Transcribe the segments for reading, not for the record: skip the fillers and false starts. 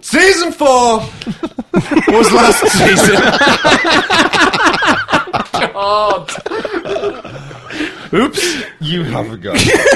Season 4 was last season. God. Oops. You have a go.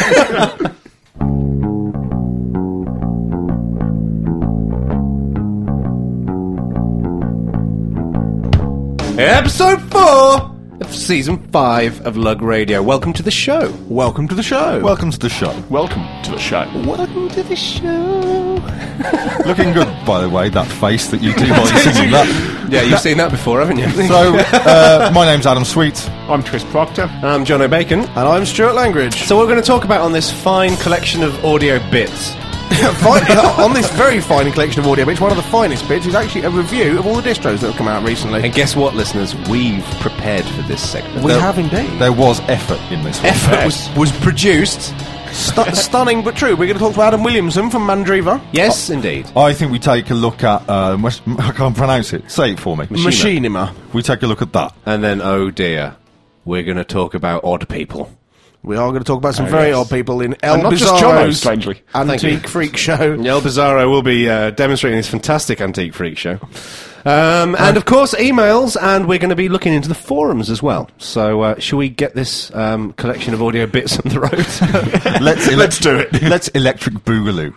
Episode 4 of Season 5 of Lug Radio. Welcome to the show. Welcome to the show. Welcome to the show. Welcome to the show. Welcome to the show. Looking good, by the way, that face that you do while you're singing that. Yeah, you've seen that before, haven't you? So, my name's Adam Sweet. I'm Chris Proctor. I'm John O'Bacon. And I'm Stuart Langridge. So we're going to talk about on this fine collection of audio bits. On this very fine collection of audio bits, one of the finest bits is actually a review of all the distros that have come out recently. And guess what, listeners? We've prepared for this segment. We have indeed. There was effort in this one. Effort was produced. Stunning but true. We're going to talk to Adam Williamson from Mandriva. Yes, indeed. I think we take a look at... I can't pronounce it. Say it for me. Machinima. We take a look at that. And then, oh dear, we're going to talk about odd people. We are going to talk about some very odd people in El And not just Jono, Bizarro's strangely. Antique Freak Show. El Bizarro will be demonstrating this fantastic antique freak show. And of course, emails, and we're going to be looking into the forums as well. So, shall we get this collection of audio bits on the road? Let's do it. Let's electric boogaloo.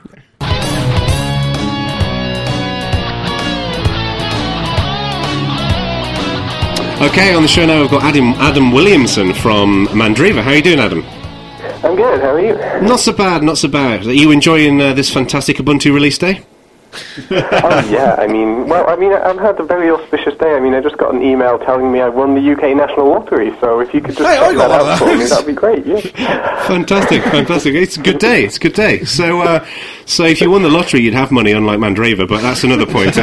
Okay, on the show now we've got Adam Williamson from Mandriva. How are you doing, Adam? I'm good, how are you? Not so bad, not so bad. Are you enjoying this fantastic Ubuntu release day? Oh yeah, I've had a very auspicious day. I just got an email telling me I won the UK National Lottery, so if you could just check that out for me, that'd be great, yeah. Fantastic. It's a good day, So if you won the lottery, you'd have money, unlike Mandriva, but that's another point.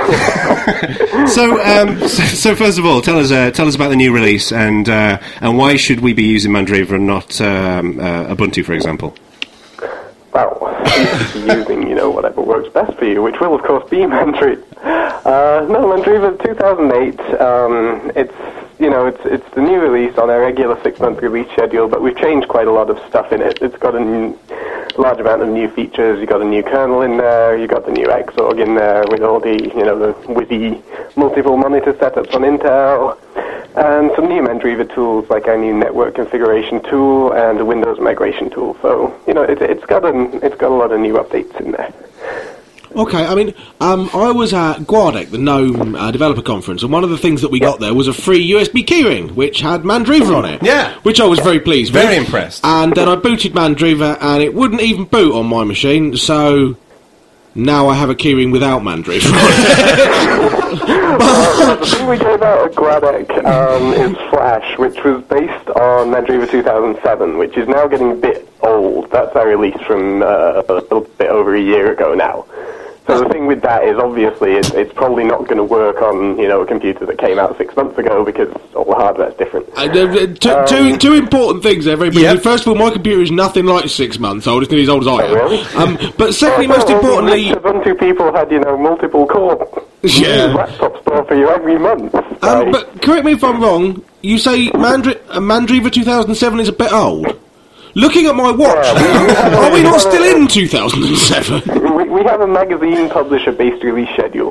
So first of all, tell us about the new release, and why should we be using Mandriva and not Ubuntu, for example? Well, using, whatever works best for you, which will, of course, be Mandriva. Mandriva 2008, it's the new release on our regular 6-month release schedule, but we've changed quite a lot of stuff in it. It's got a large amount of new features. You've got a new kernel in there, you've got the new Xorg in there with all the, the wizzy multiple monitor setups on Intel, and some new Mandriva tools like our new network configuration tool and a Windows migration tool. So, it's got a lot of new updates in there. Okay, I was at Guardec, the GNOME developer conference, and one of the things that we got there was a free USB keyring, which had Mandriva on it. Yeah. Which I was very pleased with. Very impressed. And then I booted Mandriva, and it wouldn't even boot on my machine, so now I have a keyring without Mandriva on it. The thing we gave out at Guardec is Flash, which was based on Mandriva 2007, which is now getting a bit old. That's our release from a little bit over a year ago now. So the thing with that is, obviously, it's probably not going to work on, a computer that came out 6 months ago because all the hardware's different. Two important things there, very briefly. Yep. First of all, my computer is nothing like 6 months old. It's nearly as old as I am. Really? But secondly, most importantly... Ubuntu people had, multiple core laptop store for you every month. But correct me if I'm wrong, you say Mandriva 2007 is a bit old. Looking at my watch, are we not still in 2007? We have a magazine publisher-based release schedule,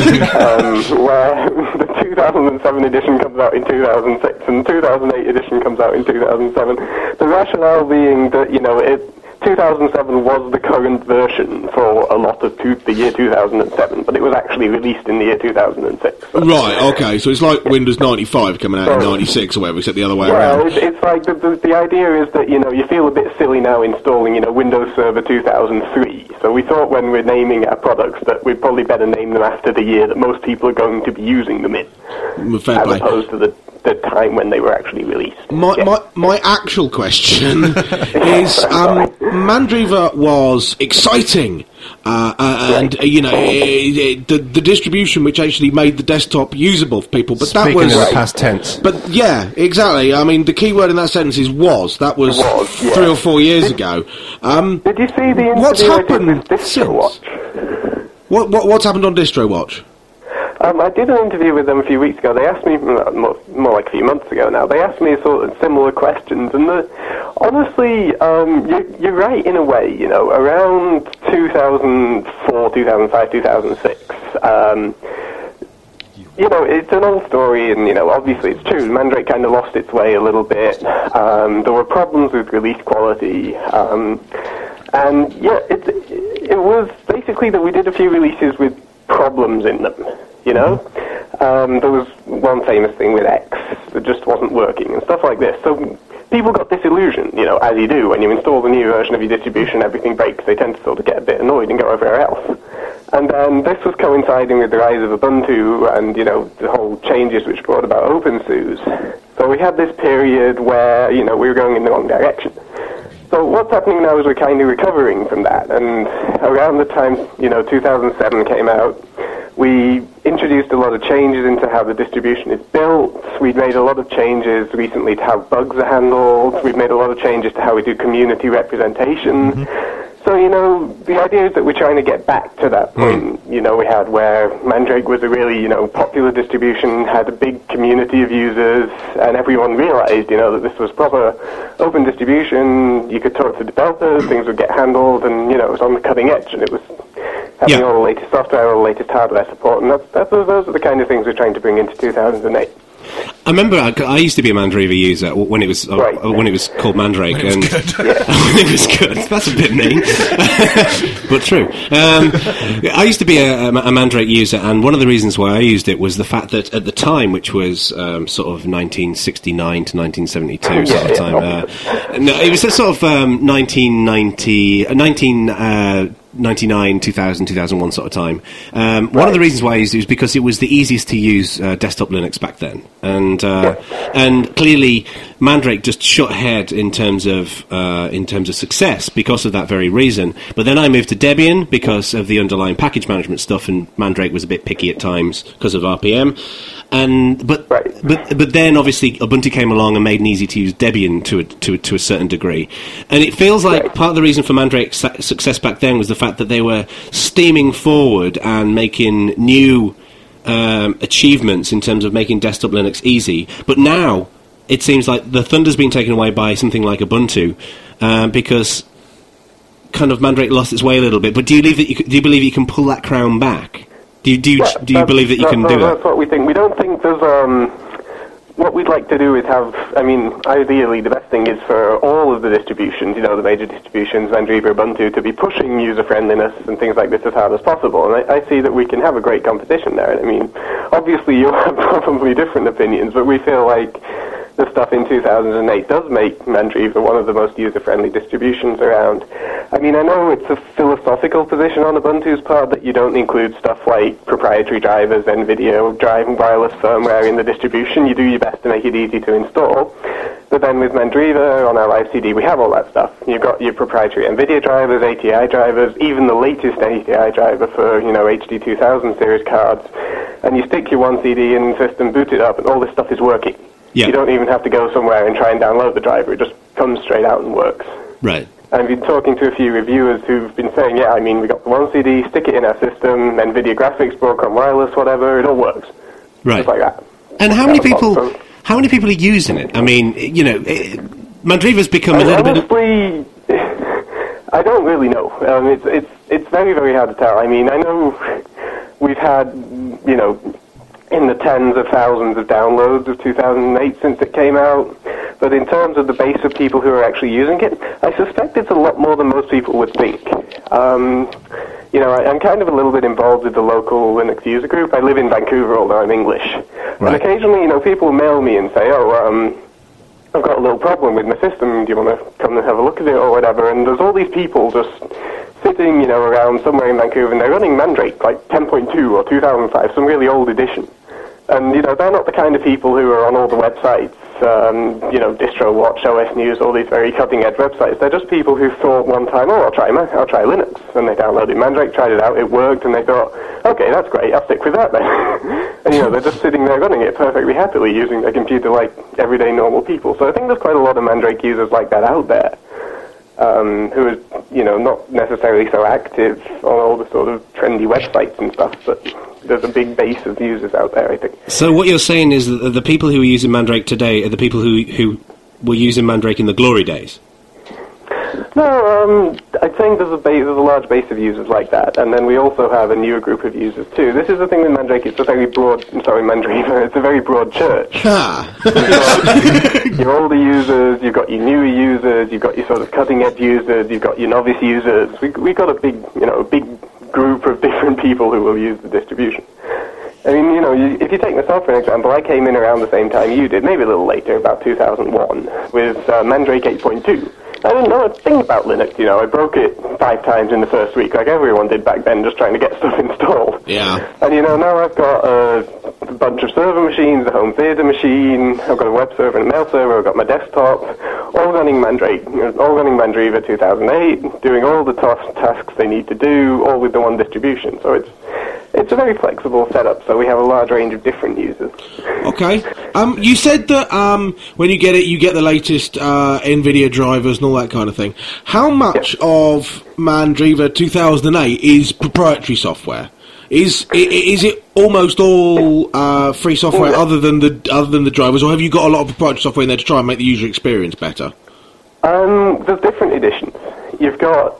where the 2007 edition comes out in 2006, and the 2008 edition comes out in 2007. The rationale being that, 2007 was the current version for a lot of the year 2007, but it was actually released in the year 2006. So. Right, okay, so it's like Windows 95 coming out in 96 or whatever, except the other way around. Well, it's like the idea is that, you feel a bit silly now installing, Windows Server 2003. So we thought when we're naming our products that we'd probably better name them after the year that most people are going to be using them in, fair play. Opposed to the time when they were actually released. My actual question is, Mandriva was exciting, and the distribution which actually made the desktop usable for people. But Speaking that was in the past tense. But yeah, exactly. The key word in that sentence is was. That was 3 or 4 years ago. Did you see the what's happened with DistroWatch? What's happened on DistroWatch? I did an interview with them a few weeks ago. They asked me, more like a few months ago now, they asked me sort of similar questions, and Honestly, you're right in a way. You know, around 2004, 2005, 2006. You know, it's an old story, and, you know, obviously it's true. Mandrake kind of lost its way a little bit. There were problems with release quality. And, yeah, it was basically that we did a few releases with problems in them, you know? There was one famous thing with X that just wasn't working and stuff like this. So people got disillusioned, you know, as you do. When you install the new version of your distribution, everything breaks. They tend to sort of get a bit annoyed and go everywhere else. And then this was coinciding with the rise of Ubuntu and, you know, the whole changes which brought about OpenSUSE. So we had this period where, you know, we were going in the wrong direction. So what's happening now is we're kind of recovering from that. And around the time, you know, 2007 came out, we introduced a lot of changes into how the distribution is built. We've made a lot of changes recently to how bugs are handled. We've made a lot of changes to how we do community representation. So, you know, the idea is that we're trying to get back to that point, you know, we had where Mandrake was a really, you know, popular distribution, had a big community of users, and everyone realized, you know, that this was proper open distribution. You could talk to developers, things would get handled, and, you know, it was on the cutting edge, and it was having all the latest software, all the latest hardware support, and those are the kind of things we're trying to bring into 2008. I remember I used to be a Mandriva user when it was when it was called Mandrake, when it was good. That's a bit mean, but true. I used to be a Mandrake user, and one of the reasons why I used it was the fact that at the time, which was sort of 1969 to 1972 sort of time. No, it was a sort of 1999, 2000, 2001 sort of time. One of the reasons why I used it was because it was the easiest to use desktop Linux back then, and clearly Mandrake just shot ahead in terms of success because of that very reason. But then I moved to Debian because of the underlying package management stuff, and Mandrake was a bit picky at times because of RPM. But then obviously Ubuntu came along and made it easy to use Debian to a certain degree, and it feels like part of the reason for Mandrake's success back then was the fact that they were steaming forward and making new achievements in terms of making desktop Linux easy. But now it seems like the thunder's been taken away by something like Ubuntu because kind of Mandrake lost its way a little bit. But do you believe you can pull that crown back? Do you believe that you can do that? That's what we think. We don't think there's... what we'd like to do is have... I mean, ideally, the best thing is for all of the distributions, you know, the major distributions, Mandriva, Ubuntu, to be pushing user-friendliness and things like this as hard as possible. And I see that we can have a great competition there. And I mean, obviously, you'll have probably different opinions, but we feel like the stuff in 2008 does make Mandriva one of the most user-friendly distributions around. I mean, I know it's a philosophical position on Ubuntu's part that you don't include stuff like proprietary drivers, NVIDIA, drive and wireless firmware in the distribution. You do your best to make it easy to install. But then with Mandriva, on our live CD, we have all that stuff. You've got your proprietary NVIDIA drivers, ATI drivers, even the latest ATI driver for, you know, HD 2000 series cards. And you stick your one CD in the system, boot it up, and all this stuff is working. Yeah. You don't even have to go somewhere and try and download the driver. It just comes straight out and works. Right. And I've been talking to a few reviewers who've been saying, yeah, I mean, we got the one CD, stick it in our system, NVIDIA graphics, Broadcom wireless, whatever, it all works. Right. Just like that. And how many people are using it? I mean, you know, Mandriva's become a little honestly, I don't really know. It's very, very hard to tell. I mean, I know we've had, you know, in the tens of thousands of downloads of 2008 since it came out. But in terms of the base of people who are actually using it, I suspect it's a lot more than most people would think. You know, I'm kind of a little bit involved with the local Linux user group. I live in Vancouver, although I'm English. Right. And occasionally, you know, people mail me and say, I've got a little problem with my system. Do you want to come and have a look at it or whatever? And there's all these people just sitting, you know, around somewhere in Vancouver, and they're running Mandrake, like 10.2 or 2005, some really old edition. And, you know, they're not the kind of people who are on all the websites, you know, DistroWatch, OS News, all these very cutting-edge websites. They're just people who thought one time, I'll try Linux. And they downloaded Mandrake, tried it out, it worked, and they thought, okay, that's great, I'll stick with that then. And, you know, they're just sitting there running it perfectly happily using their computer like everyday normal people. So I think there's quite a lot of Mandrake users like that out there. Who are, you know, not necessarily so active on all the sort of trendy websites and stuff, but there's a big base of users out there, I think. So what you're saying is that the people who are using Mandrake today are the people who were using Mandrake in the glory days? No, I think there's a large base of users like that, and then we also have a newer group of users too. This is the thing with Mandrake, it's a very broad, Mandriva, it's a very broad church. You've got your older users, you've got your newer users, you've got your sort of cutting-edge users, you've got your novice users. We've got a big group of different people who will use the distribution. I mean, if you take myself for an example, I came in around the same time you did, maybe a little later, about 2001, with Mandrake 8.2. I didn't know a thing about Linux, I broke it 5 times in the first week, like everyone did back then, just trying to get stuff installed. Yeah. And now I've got a bunch of server machines, a home theater machine, I've got a web server and a mail server, I've got my desktop, all running Mandrake, all running Mandriva 2008, doing all the tasks they need to do, all with the one distribution. So it's a very flexible setup, so we have a large range of different users. Okay. You said that when you get it, you get the latest NVIDIA drivers and all that kind of thing. How much of Mandriva 2008 is proprietary software? Is it almost all free software other than the drivers, or have you got a lot of proprietary software in there to try and make the user experience better? There's different editions. You've got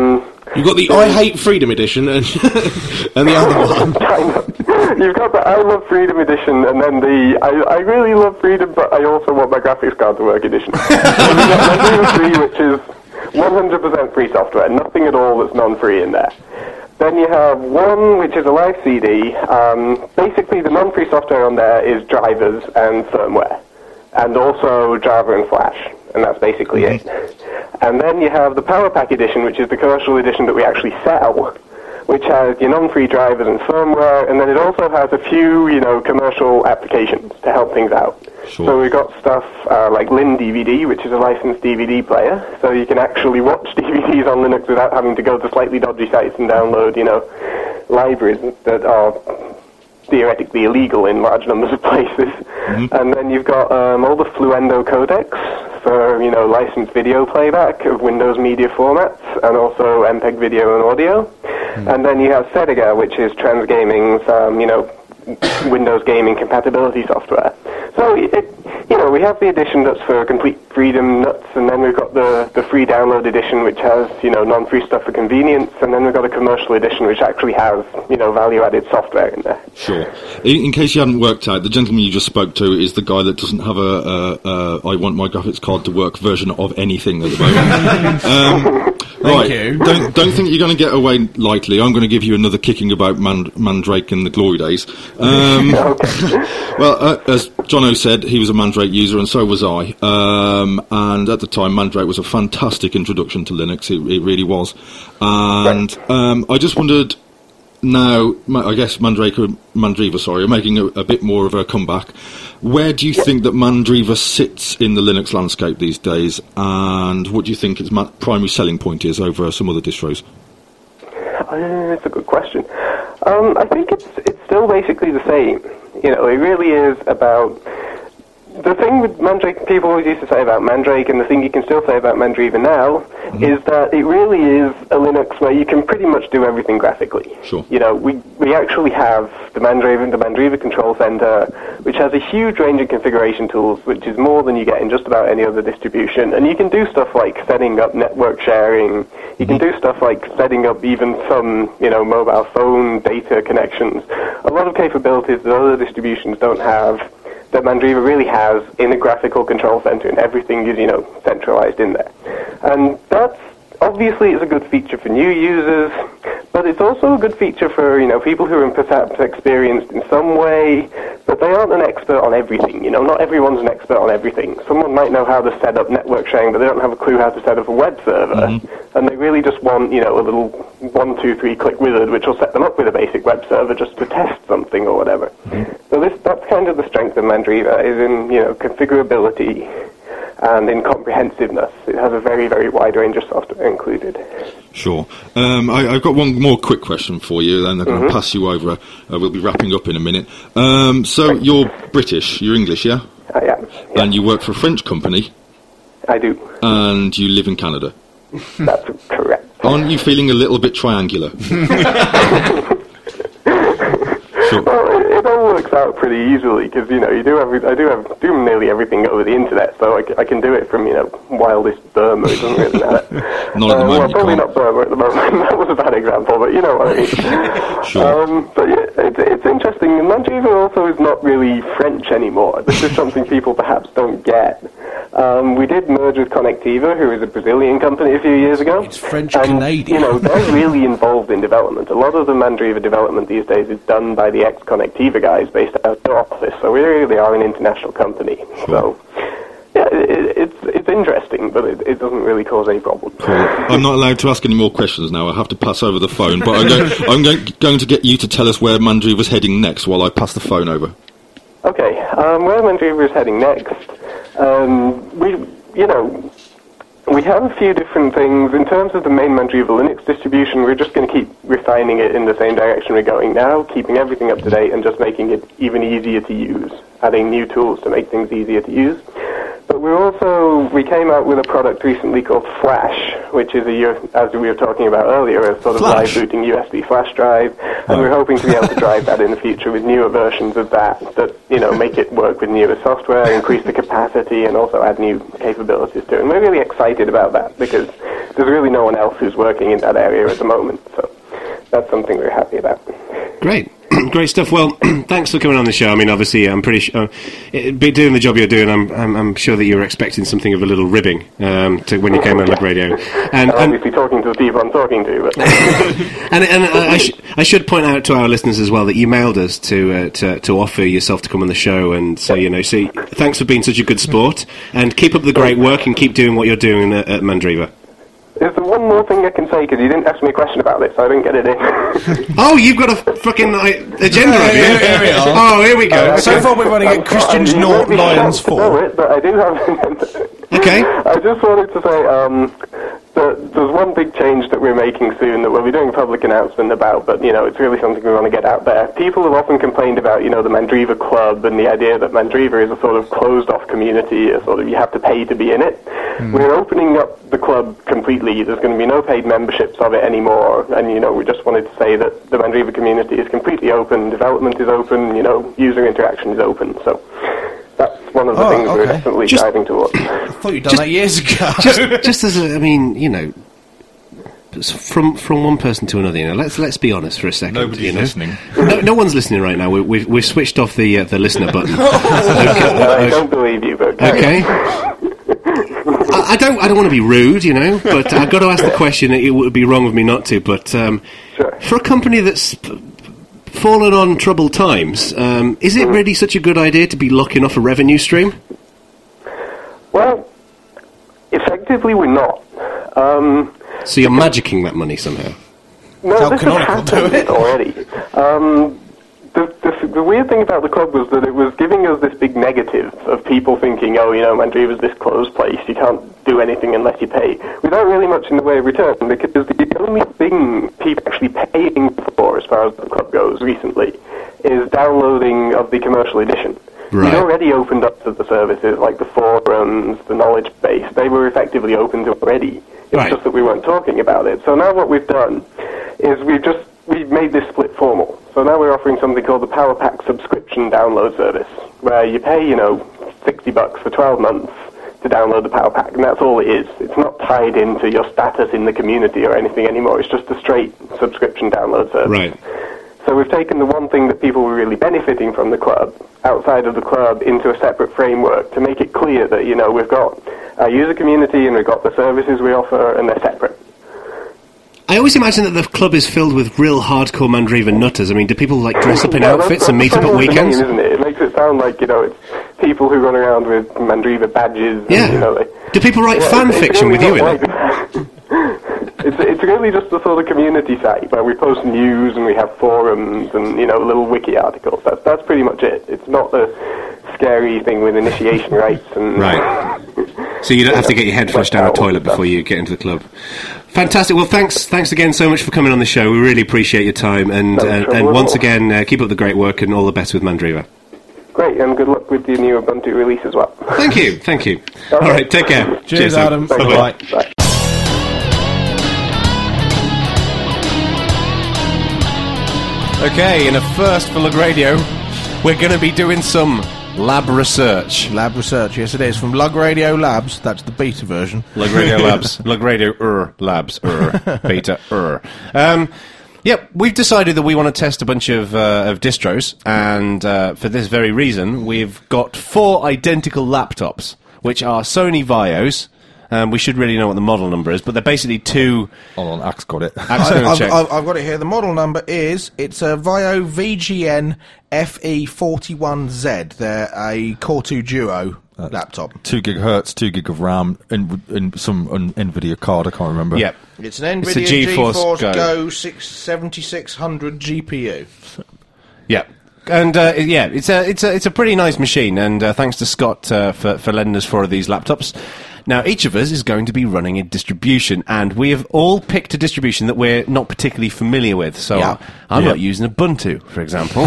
the I Hate Freedom edition and the other one. Kind of. You've got the I Love Freedom edition, and then the I really love freedom, but I also want my graphics card to work edition. So we've got Mandriva 3, which is 100% free software, nothing at all that's non-free in there. Then you have 1, which is a live CD. Basically, the non-free software on there is drivers and firmware, and also Java and Flash, and that's basically it. And then you have the Power Pack edition, which is the commercial edition that we actually sell, which has your non-free drivers and firmware, and then it also has a few, commercial applications to help things out. Sure. So we've got stuff like Lin DVD, which is a licensed DVD player, so you can actually watch DVDs on Linux without having to go to slightly dodgy sites and download, libraries that are theoretically illegal in large numbers of places. And then you've got all the Fluendo codecs for, licensed video playback of Windows media formats, and also MPEG video and audio. And then you have Sediga, which is Transgaming's, Windows gaming compatibility software. So, we have the edition that's for complete freedom nuts, and then we've got the free download edition, which has, non-free stuff for convenience, and then we've got a commercial edition, which actually has, value-added software in there. Sure. In case you hadn't worked out, the gentleman you just spoke to is the guy that doesn't have a I want my graphics card to work version of anything at the moment. Thank you. Don't think you're going to get away lightly. I'm going to give you another kicking about Mandrake in the glory days. Well, as Jono said, he was a Mandrake user, and so was I. And at the time, Mandrake was a fantastic introduction to Linux. It really was. And I just wondered, now, I guess Mandriva, are making a bit more of a comeback. Where do you think that Mandriva sits in the Linux landscape these days, and what do you think its primary selling point is over some other distros? It's a good question. I think it's still basically the same. It really is about... The thing with Mandrake, people always used to say about Mandrake, and the thing you can still say about Mandriva now, is that it really is a Linux where you can pretty much do everything graphically. Sure. We actually have the Mandriva Control Center, which has a huge range of configuration tools, which is more than you get in just about any other distribution. And you can do stuff like setting up network sharing. You can do stuff like setting up even some, mobile phone data connections. A lot of capabilities that other distributions don't have, that Mandriva really has in a graphical control center, and everything is, centralized in there. And that's obviously it's a good feature for new users, but it's also a good feature for, people who are perhaps experienced in some way, but they aren't an expert on everything. Not everyone's an expert on everything. Someone might know how to set up network sharing, but they don't have a clue how to set up a web server, and they really just want, a little 1, 2, 3 click wizard, which will set them up with a basic web server just to test something or whatever. So that's kind of the strength of Mandriva, is in, configurability and in comprehensiveness. It has a very, very wide range of software included. Sure. I've got one more quick question for you, then I'm going to pass you over. We'll be wrapping up in a minute. So you're British, you're English, yeah? I am. Yeah. And you work for a French company? I do. And you live in Canada? That's correct. Aren't you feeling a little bit triangular? Sure. Well, it all works out pretty easily because I do nearly everything over the internet, so I can do it from wildest Burma. It doesn't really matter. Not at the moment. Well, probably you can't. not Burma at the moment. That was a bad example, but you know what I mean. Sure. But yeah, it's interesting. Mandriva also is not really French anymore. This is something people perhaps don't get. We did merge with Connectiva, who is a Brazilian company, a few years ago. It's French-Canadian. They're really involved in development. A lot of the Mandriva development these days is done by the ex-Connectiva guys based out of their office. So we really are an international company. So, yeah, it's interesting, but it doesn't really cause any problems. Cool. I'm not allowed to ask any more questions now. I have to pass over the phone, but I'm going to get you to tell us where Mandriva's heading next while I pass the phone over. Okay, where Mandriva is heading next, we have a few different things. In terms of the main Mandriva Linux distribution, we're just going to keep refining it in the same direction we're going now, keeping everything up to date and just making it even easier to use, adding new tools to make things easier to use. But we came out with a product recently called Flash, which is as we were talking about earlier, a sort of live booting USB flash drive, and we're hoping to be able to drive that in the future with newer versions of that make it work with newer software, increase the capacity, and also add new capabilities to it. And we're really excited about that because there's really no one else who's working in that area at the moment, so that's something we're happy about. Great. Great stuff. Well, thanks for coming on the show. I mean, obviously, I'm pretty sure, doing the job you're doing, I'm sure that you were expecting something of a little ribbing to when you came on the radio. And obviously talking to the people I'm talking to. But I should point out to our listeners as well that you mailed us to offer yourself to come on the show, and so thanks for being such a good sport, and keep up the great work and keep doing what you're doing at Mandriva. There's one more thing I can say, because you didn't ask me a question about this, so I didn't get it in. Oh, you've got a fucking agenda, have you? Here we are. Oh, here we go. So far we're running at Christian's North Lions 4. But I do have... Okay. I just wanted to say that there's one big change that we're making soon that we'll be doing a public announcement about, but, it's really something we want to get out there. People have often complained about, the Mandriva Club and the idea that Mandriva is a sort of closed-off community, a sort of you have to pay to be in it. We're opening up the club completely. There's going to be no paid memberships of it anymore, and, we just wanted to say that the Mandriva community is completely open, development is open, user interaction is open, so... That's one of the things we're definitely driving towards. I thought you'd done that years ago. Just as from one person to another, let's be honest for a second. Nobody's listening. No one's listening right now. We've switched off the listener button. I don't believe you, but... Okay. I don't want to be rude, but I've got to ask the question. It would be wrong of me not to, but Sure. For a company that's fallen on troubled times, is it really such a good idea to be locking off a revenue stream? Well, effectively we're not. So you're magicking that money somehow? No, this has happened already. The weird thing about the club was that it was giving us this big negative of people thinking, Mandriva's this closed place, you can't do anything unless you pay, without really much in the way of return, because the only thing people actually paying for, as far as the club goes recently, is downloading of the commercial edition. Right. We'd already opened up to the services, like the forums, the knowledge base. They were effectively open to already. It's just that we weren't talking about it. So now what we've done is we've made this split formal. So now we're offering something called the Power Pack subscription download service, where you pay, $60 for 12 months to download the Power Pack, and that's all it is. It's not tied into your status in the community or anything anymore. It's just a straight subscription download service. Right. So we've taken the one thing that people were really benefiting from the club, outside of the club, into a separate framework to make it clear that, we've got our user community and we've got the services we offer, and they're separate. I always imagine that the club is filled with real hardcore Mandriva nutters. I mean, do people dress up in outfits and meet up at weekends? Isn't it? It makes it sound like it's people who run around with Mandriva badges. Yeah. And, do people write fan fiction with you in it? It's really just a sort of community site where we post news and we have forums and little wiki articles. That's pretty much it. It's not a scary thing with initiation rites and right. So you don't have to get your head flushed down a toilet before you get into the club. Fantastic. Well, thanks again so much for coming on the show. We really appreciate your time, and once again, keep up the great work and all the best with Mandriva. Great, and good luck with your new Ubuntu release as well. Thank you. All right, take care. Cheers, Adam. Bye-bye. Bye. Okay, in a first for Lug Radio, we're going to be doing some lab research. Lab research, yes it is. From Lug Radio Labs, that's the beta version. Lug Radio Labs. Lug Radio Labs. Beta. Yep, we've decided that we want to test a bunch of distros, and for this very reason, we've got 4 identical laptops, which are Sony Vios. We should really know what the model number is, but they're basically 2... Hold on, Axe got it. I've got it here. The model number it's a Vio VGN FE41Z. They're a Core 2 Duo laptop. 2 gigahertz, 2 gig of RAM, in some NVIDIA card, I can't remember. Yep. It's an It's a NVIDIA GeForce Go 7600 GPU. Yeah. And it's a pretty nice machine, and thanks to Scott for lending us 4 of these laptops. Now, each of us is going to be running a distribution, and we have all picked a distribution that we're not particularly familiar with. So I'm not using Ubuntu, for example.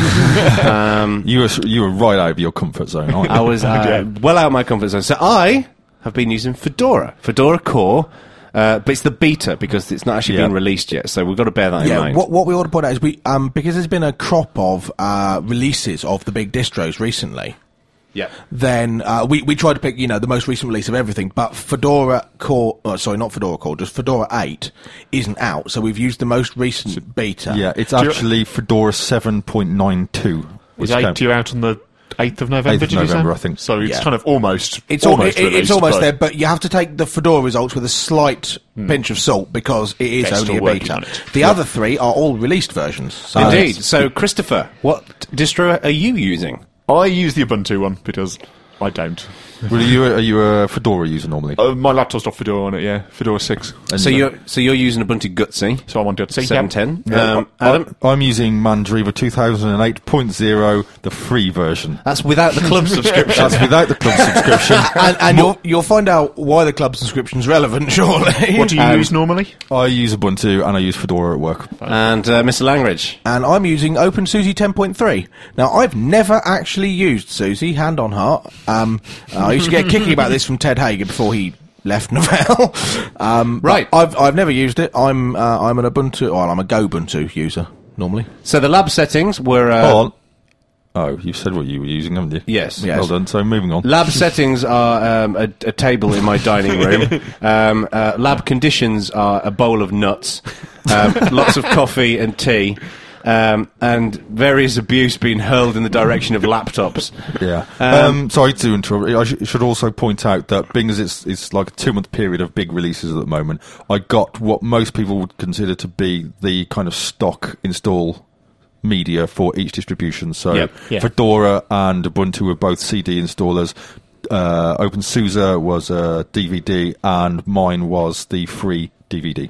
You were right out of your comfort zone, aren't you? I was well out of my comfort zone. So I have been using Fedora Core. But it's the beta because it's not actually been released yet, so we've got to bear that in mind. What we ought to point out is because there's been a crop of releases of the big distros recently. Yeah. Then we tried to pick the most recent release of everything, but Fedora Core, not Fedora Core, just Fedora 8 isn't out, so we've used the most recent beta. Yeah, it's actually Fedora 7.92. Was 8 due out on the 8th of November, 8th of November, I think. So it's kind of almost It's almost there, but you have to take the Fedora results with a slight pinch of salt because it is only a beta. The other 3 are all released versions. So Indeed. So, Christopher, what distro are you using? I use the Ubuntu one because I don't. Are you a Fedora user normally? My laptop's got Fedora on it, yeah. Fedora 6. So you're using Ubuntu Gutsy. So I'm on Gutsy. 710. Adam? I'm using Mandriva 2008.0 the free version. That's without the club subscription. That's without the club subscription. and you'll find out why the club subscription's relevant, surely. What do you use normally? I use Ubuntu and I use Fedora at work. And Mr. Langridge? And I'm using OpenSUSE 10.3. Now, I've never actually used SUSE, hand on heart. I used to get kicking about this from Ted Hager before he left Novell. Right. I've never used it. I'm an Ubuntu, I'm a Gobuntu user normally. So the lab settings were. Hold on. Oh, you said what you were using, haven't you? Yes. Well done. So moving on. Lab settings are a table in my dining room. Lab conditions are a bowl of nuts, lots of coffee and tea. And various abuse being hurled in the direction of laptops. Yeah. Sorry to interrupt. I should also point out that being as it's like a 2-month period of big releases at the moment, I got what most people would consider to be the kind of stock install media for each distribution. So Fedora and Ubuntu were both CD installers. OpenSUSE was a DVD, and mine was the free DVD.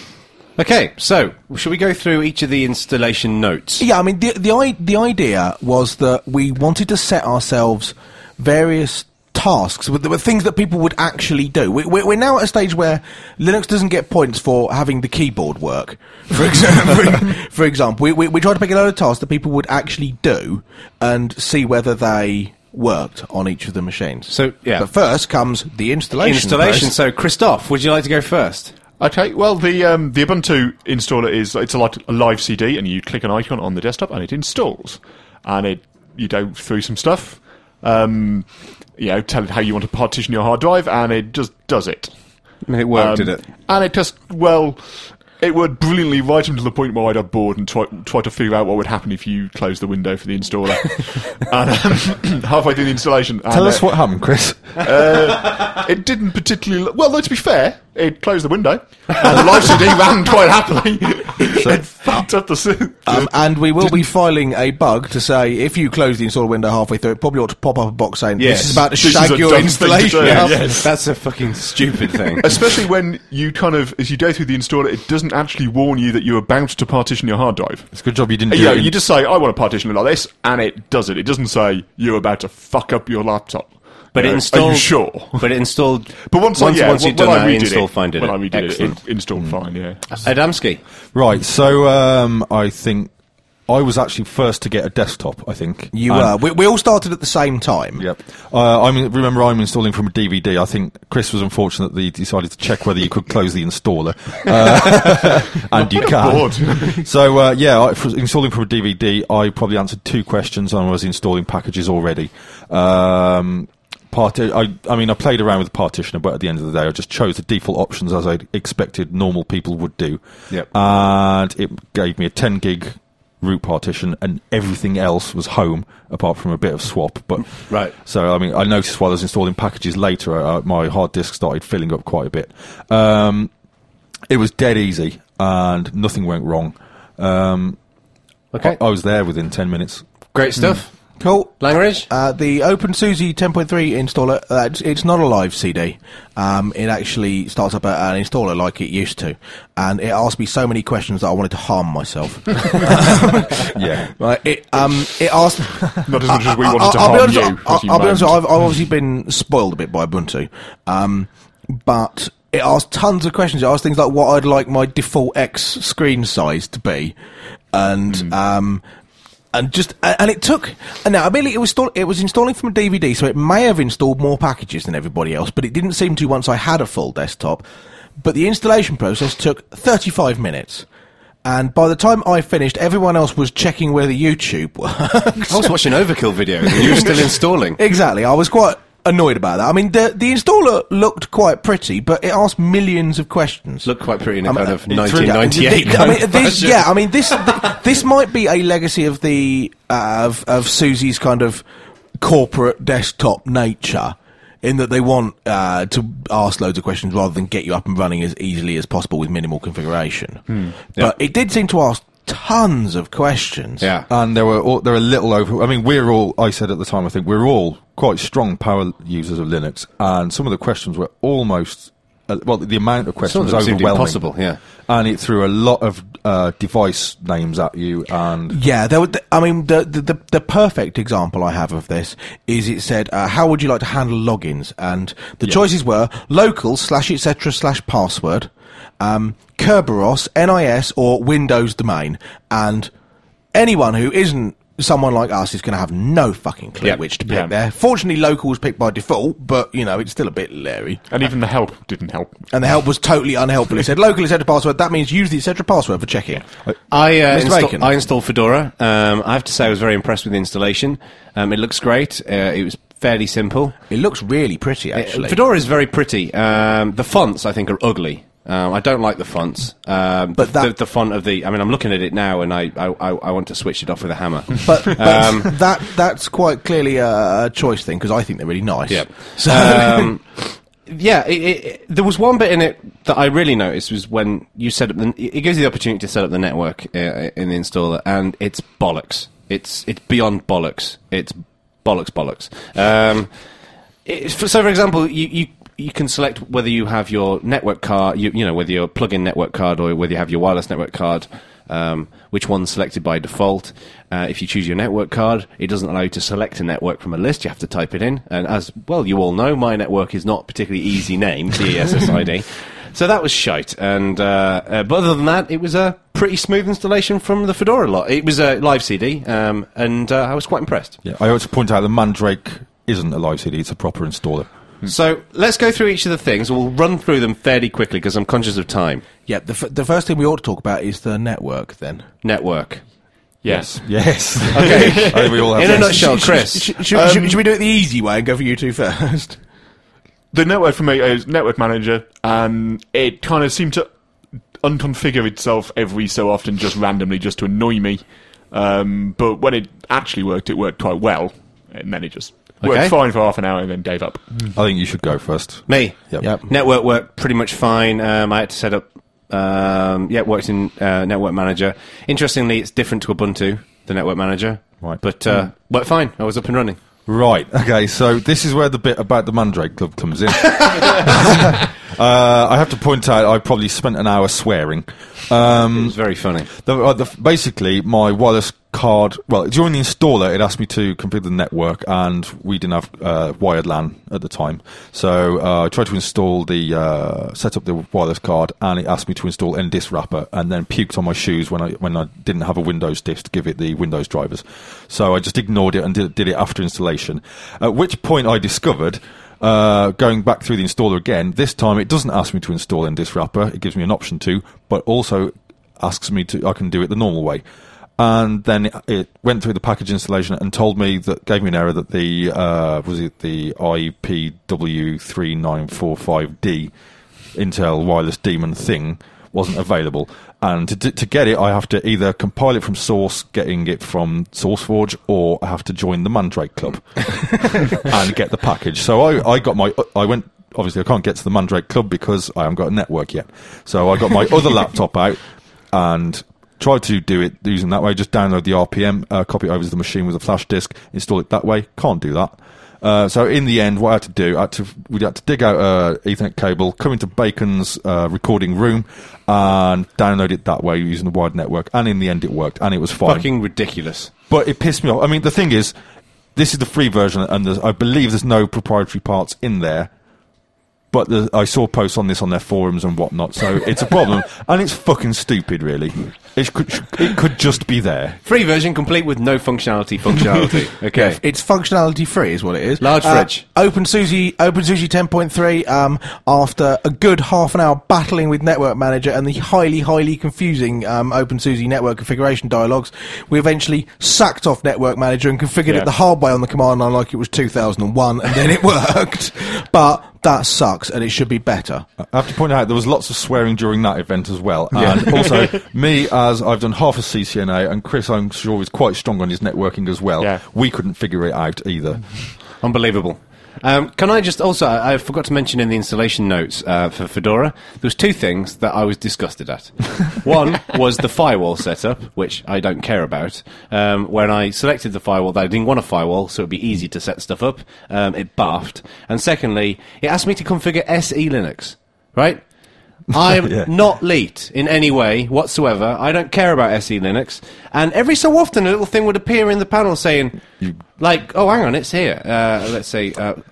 Okay, so shall we go through each of the installation notes? Yeah, I mean, the idea was that we wanted to set ourselves various tasks with things that people would actually do. We're now at a stage where Linux doesn't get points for having the keyboard work. For example, we try to pick a load of tasks that people would actually do and see whether they worked on each of the machines. So, yeah. But first comes the installation. So, Christophe, would you like to go first? Okay, well, the Ubuntu installer it's like a live CD, and you click an icon on the desktop, and it installs. And you go through some stuff, tell it how you want to partition your hard drive, and it just does it. And it worked, did it? And it just, it worked brilliantly right until the point where I'd have bored and try to figure out what would happen if you closed the window for the installer. And halfway through the installation... Tell us what happened, Chris. It didn't particularly... Well, though, to be fair, it closed the window, and the live CD ran quite happily. It fucked up the... and we will be filing a bug to say, if you close the installer window halfway through, it probably ought to pop up a box saying, this is about to shag your installation. Yes. That's a fucking stupid thing. Especially when you as you go through the installer, it doesn't actually warn you that you're about to partition your hard drive. It's a good job you didn't do it. You just say, I want to partition it like this, and it does it. It doesn't say, you're about to fuck up your laptop. But it installed... Are you sure? But it installed... But once you'd done that, install fine did it. When I redid Excellent. it installed fine, yeah. Adamski. Right, so I think I was actually first to get a desktop, I think. You were. We all started at the same time. Yep. Remember, I'm installing from a DVD. I think Chris was unfortunate that he decided to check whether you could close the installer. And you can. So, for installing from a DVD, I probably answered 2 questions and I was installing packages already. I played around with the partitioner, but at the end of the day, I just chose the default options as I expected normal people would do. Yep. And it gave me a 10 gig root partition, and everything else was home apart from a bit of swap. But right. So I noticed while I was installing packages later, my hard disk started filling up quite a bit. It was dead easy, and nothing went wrong. Okay, I was there within 10 minutes. Great stuff. Cool. Langridge? The OpenSUSE 10.3 installer, it's not a live CD. It actually starts up an installer like it used to. And it asked me so many questions that I wanted to harm myself. Yeah. Right, it asked... Not as much as we wanted to harm you. I'll be honest, I've obviously been spoiled a bit by Ubuntu. But it asked tons of questions. It asked things like what I'd like my default X screen size to be. And... And it took. And now, admittedly, it was installing from a DVD, so it may have installed more packages than everybody else, but it didn't seem to once I had a full desktop. But the installation process took 35 minutes. And by the time I finished, everyone else was checking whether YouTube worked. I was watching Overkill videos and you were still installing. Exactly. I was quite annoyed about that. I mean, the installer looked quite pretty, but it asked millions of questions. Looked quite pretty in a kind of 1998 this might be a legacy of the of SUSE's kind of corporate desktop nature, in that they want to ask loads of questions rather than get you up and running as easily as possible with minimal configuration. But it did seem to ask tons of questions. Yeah. And there were a little over. I mean, I said at the time, I think we're all quite strong power users of Linux, and some of the questions were almost. The amount of questions was overwhelming. Impossible, yeah. And it threw a lot of device names at you, and yeah, the perfect example I have of this is it said, "How would you like to handle logins?" And the choices were local /etc/password, Kerberos, NIS, or Windows domain. And anyone who isn't someone like us is going to have no fucking clue which to pick there. Fortunately, local was picked by default, but, it's still a bit leery. And even the help didn't help. And the help was totally unhelpful. It said local etc password, that means use the etc password for checking. I installed Fedora. I have to say I was very impressed with the installation. It looks great. It was fairly simple. It looks really pretty, actually. Fedora is very pretty. The fonts, I think, are ugly. I don't like the fonts, but the font of the. I mean, I'm looking at it now, and I want to switch it off with a hammer. But that's quite clearly a choice thing, because I think they're really nice. Yeah. So there was one bit in it that I really noticed was when you set up. It gives you the opportunity to set up the network in the installer, and it's bollocks. It's beyond bollocks. It's bollocks. So, for example, you can select whether you have your network card, whether your plug-in network card or whether you have your wireless network card, which one's selected by default. If you choose your network card, it doesn't allow you to select a network from a list. You have to type it in. And as well, you all know, my network is not particularly easy name, DESSID. So that was shite. And but other than that, it was a pretty smooth installation from the Fedora lot. It was a live CD, and I was quite impressed. Yeah, I ought to point out that Mandrake isn't a live CD; it's a proper installer. So let's go through each of the things. We'll run through them fairly quickly because I'm conscious of time. Yeah, the first thing we ought to talk about is the network, then. Network. Yes. Okay. I think we all have in a nutshell, Chris. Should we do it the easy way and go for you two first? The network for me is Network Manager, and it kind of seemed to unconfigure itself every so often, just randomly, just to annoy me. But when it actually worked, it worked quite well, and then it just worked fine for half an hour and then gave up. I think you should go first. Me? Yep. Network worked pretty much fine. I had to set up... it works in Network Manager. Interestingly, it's different to Ubuntu, the Network Manager. Right. But worked fine. I was up and running. Right, okay, so this is where the bit about the Mandrake Club comes in. I have to point out I probably spent an hour swearing. It was very funny. Basically, my wireless card. Well, during the installer, it asked me to configure the network, and we didn't have wired LAN at the time. So I tried to install set up the wireless card, and it asked me to install NDIS wrapper, and then puked on my shoes when I didn't have a Windows disk to give it the Windows drivers. So I just ignored it and did it after installation. At which point I discovered, going back through the installer again, this time it doesn't ask me to install NDIS wrapper. It gives me an option to, but also asks me to. I can do it the normal way. And then it went through the package installation and gave me an error that the IPW3945D Intel wireless daemon thing wasn't available. And to get it, I have to either compile it from source, getting it from SourceForge, or I have to join the Mandrake Club and get the package. So I went. Obviously, I can't get to the Mandrake Club because I haven't got a network yet. So I got my other laptop out and tried to do it using that way. Just download the RPM, copy it over to the machine with a flash disk, install it that way. Can't do that. So in the end, what I had to do, we had to dig out an Ethernet cable, come into Bacon's recording room, and download it that way using the wired network. And in the end, it worked, and it was fine. Fucking ridiculous. But it pissed me off. I mean, the thing is, this is the free version, and I believe there's no proprietary parts in there. But I saw posts on this on their forums and whatnot, so it's a problem, and it's fucking stupid, really. It could just be there. Free version complete with no functionality. Okay. Yeah, it's functionality free is what it is. Large fridge. OpenSUSE 10.3, after a good half an hour battling with Network Manager and the highly confusing OpenSUSE network configuration dialogues, we eventually sacked off Network Manager and configured it the hard way on the command line like it was 2001, and then it worked. But that sucks, and it should be better. I have to point out there was lots of swearing during that event as well, and also me, as I've done half a CCNA, and Chris, I'm sure, is quite strong on his networking as well. Yeah. We couldn't figure it out either. Unbelievable. Can I just also, I forgot to mention in the installation notes for Fedora, there was two things that I was disgusted at. One was the firewall setup, which I don't care about. When I selected the firewall, I didn't want a firewall, so it'd be easy to set stuff up. It baffed. And secondly, it asked me to configure SE Linux, right? I'm not leaked in any way whatsoever. I don't care about SE Linux. And every so often a little thing would appear in the panel saying, like, oh, hang on, it's here. Let's say,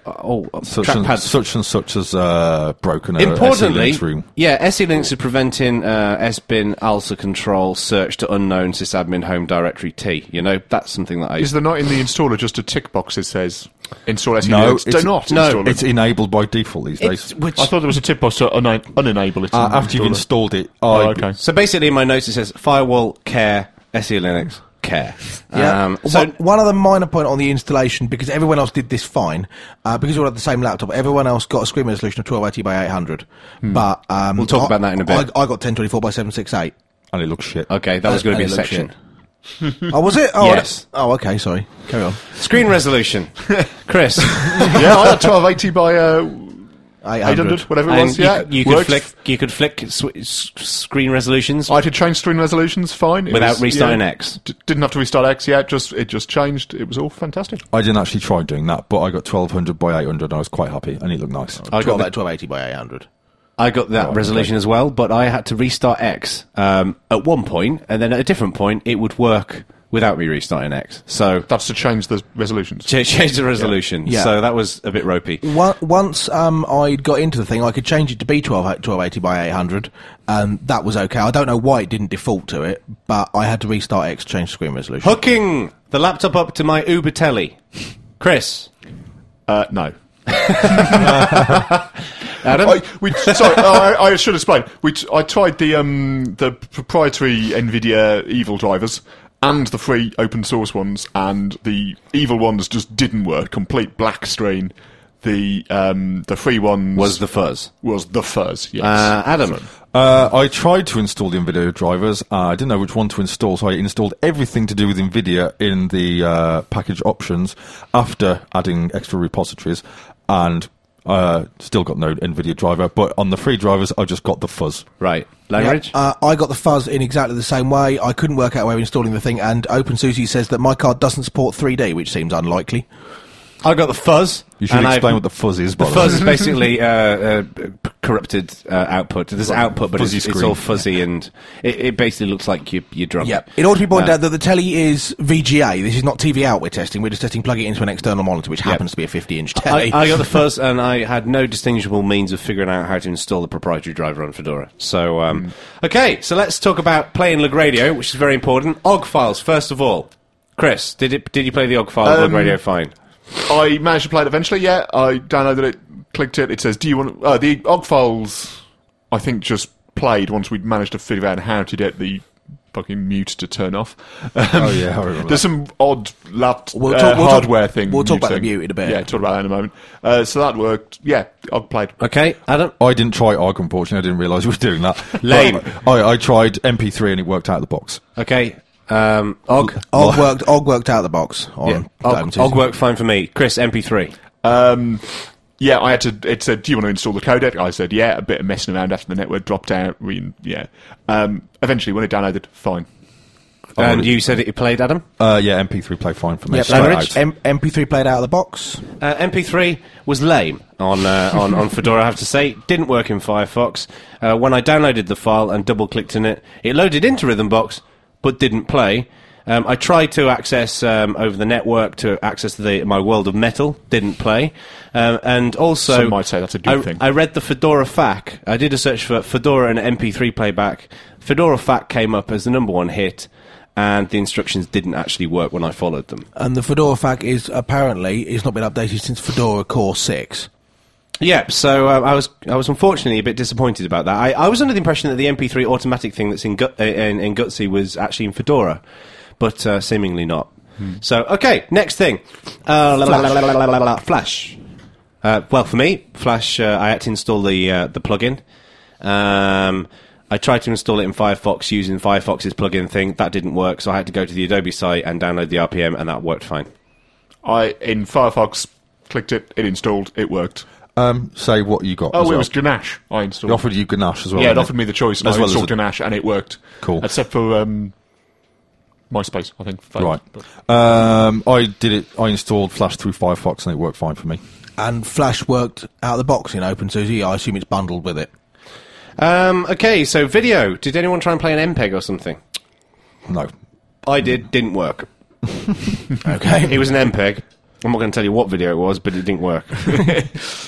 such and such as broken Importantly, SE Linux room. Yeah, SE Linux is preventing SBIN, ALSA control, search to unknown sysadmin home directory T. You know, that's something that I... Is there not in the installer just a tick box that says install SE no, Linux? Do not no, install it. It's enabled by default these days. I thought there was a tick box to unenable it. After you've installed it. Okay. So basically in my notes it says firewall, care, SE Linux, care. Yeah. So one other minor point on the installation, because everyone else did this fine, because we all had the same laptop, everyone else got a screen resolution of 1280 by 800. But we'll talk about that in a bit. I got 1024 by 768. And it looks shit. Okay, that was going to be a section. Oh, was it? Oh, yes. Oh, okay, sorry. Carry on. Screen resolution. Chris. Yeah, I had 1280 by 800, whatever it was. You could flick screen resolutions. I could change screen resolutions fine. Without restarting X. Didn't have to restart X, it just changed. It was all fantastic. I didn't actually try doing that, but I got 1200 by 800 and I was quite happy, and it looked nice. I got that 1280 by 800. I got that resolution as well, but I had to restart X at one point, and then at a different point it would work without me restarting X. So that's to change the resolutions. Change the resolution. Yeah. So that was a bit ropey. Once I got into the thing, I could change it to be 1280 by 800, and that was okay. I don't know why it didn't default to it, but I had to restart X to change the screen resolution. Hooking the laptop up to my Uber Telly. Chris? No. Adam? I should explain. I tried the proprietary NVIDIA evil drivers and the free open source ones, and the evil ones just didn't work. Complete black screen. The free ones was the fuzz. Yes. Adam. I tried to install the NVIDIA drivers. I didn't know which one to install, so I installed everything to do with NVIDIA in the package options after adding extra repositories, and still got no NVIDIA driver. But on the free drivers, I just got the fuzz. Right. Language? I got the fuzz in exactly the same way. I couldn't work out a way of installing the thing, and OpenSUSE says that my card doesn't support 3D, which seems unlikely. I got the fuzz. You should explain what the fuzz is. The fuzz is basically corrupted output. There's output, but fuzzy it's screen. all fuzzy, and it basically looks like you're drunk. Yep. It ought to be pointed out that the telly is VGA. This is not TV out we're testing. We're just testing plug it into an external monitor, which happens to be a 50-inch telly. I got the fuzz, and I had no distinguishable means of figuring out how to install the proprietary driver on Fedora. So, okay, so let's talk about playing Lug Radio, which is very important. OGG files, first of all. Chris, did you play the OGG file of Lug Radio fine? I managed to play it eventually, yeah. I downloaded it, clicked it. It says, do you want... the OGG files, I think, just played once we'd managed to figure out how to get the fucking mute to turn off. Oh, yeah, I remember There's some odd We'll hardware thing. We'll talk about the thing. mute in a bit. Yeah, talk about that in a moment. So that worked. Yeah, OGG played. Okay, Adam? I didn't try OGG, unfortunately. I didn't realise we were doing that. Lame. I tried MP3 and it worked out of the box. Okay, OGG? OGG worked out of the box. Yeah, OGG worked fine for me. Chris, MP3. Yeah, I had to. It said, "Do you want to install the codec?" I said, "Yeah." A bit of messing around after the network dropped out. Eventually, when it downloaded, fine. And you said it played, Adam? Yeah, MP3 played fine for me. Yep, Straight Language? out. MP3 played out of the box. MP3 was lame on Fedora, I have to say. Didn't work in Firefox. When I downloaded the file and double-clicked in it, it loaded into Rhythmbox, but didn't play. I tried to access over the network to access my World of Metal, didn't play. And also... Some might say that's a good thing. I read the Fedora FAQ. I did a search for Fedora and MP3 playback. Fedora FAQ came up as the #1 hit, and the instructions didn't actually work when I followed them. And the Fedora FAQ is apparently it's not been updated since Fedora Core 6. Yep, so I was unfortunately a bit disappointed about that. I was under the impression that the MP3 automatic thing that's in Gutsy was actually in Fedora, but seemingly not. So, okay, next thing. Flash. Well, for me, Flash, I had to install the plugin. I tried to install it in Firefox using Firefox's plugin thing. That didn't work, so I had to go to the Adobe site and download the RPM, and that worked fine. In Firefox, clicked it, it installed, it worked. Say what you got. Oh, as it well. was Ganache I installed. It offered you Ganache as well. Yeah, it didn't offered me the choice, and As I well as installed the- Ganache, and it worked. Cool. Except for MySpace, I think. failed. Right. But- I did it. I installed Flash through Firefox and it worked fine for me. And Flash worked out of the box in OpenSUSE. I assume it's bundled with it. Okay, so video. Did anyone try and play an MPEG or something? No. I did. Didn't work. Okay. It was an MPEG. I'm not going to tell you what video it was, but it didn't work. Okay,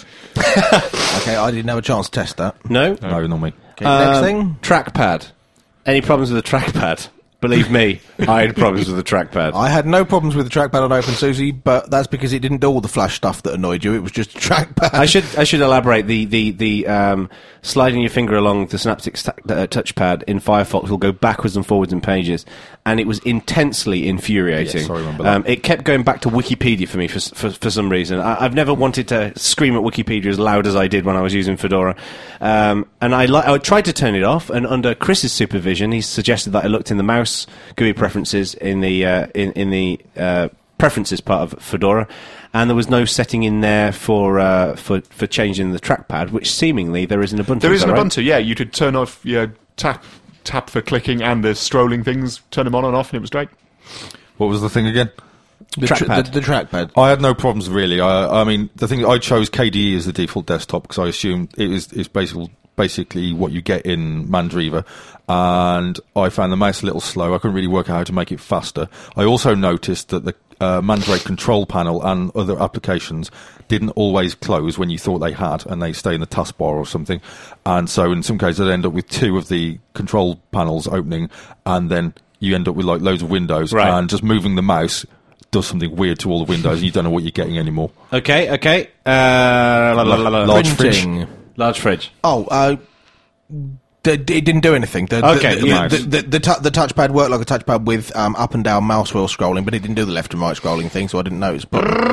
I didn't have a chance to test that. No? No, not me. Okay, next thing. Trackpad. Any problems with the trackpad? Believe me, I had problems with the trackpad. I had no problems with the trackpad on OpenSUSE, but that's because it didn't do all the Flash stuff that annoyed you. It was just a trackpad. I should elaborate. The sliding your finger along the Synaptic touchpad in Firefox will go backwards and forwards in pages, and it was intensely infuriating. Yes, I remember that. It kept going back to Wikipedia for me for some reason. I've never wanted to scream at Wikipedia as loud as I did when I was using Fedora, and I tried to turn it off. And under Chris's supervision, he suggested that I looked in the mouse GUI preferences in the preferences part of Fedora, and there was no setting in there for changing the trackpad, which seemingly there is in Ubuntu. There is in right? Ubuntu, yeah. You could turn off your tap for clicking and the scrolling things, turn them on and off, and it was great. What was the thing again? The trackpad. The trackpad. I had no problems really. I mean, the thing I chose KDE as the default desktop because I assumed it's basically what you get in Mandriva, and I found the mouse a little slow. I couldn't really work out how to make it faster. I also noticed that the Mandrake control panel and other applications didn't always close when you thought they had, and they stay in the taskbar or something. And so in some cases I'd end up with two of the control panels opening, and then you end up with like loads of windows, Right. and just moving the mouse does something weird to all the windows, and you don't know what you're getting anymore. Okay. Large fridge. Printing. Large fridge. Oh, it didn't do anything. The touchpad worked like a touchpad with up and down mouse wheel scrolling, but it didn't do the left and right scrolling thing, so I didn't notice.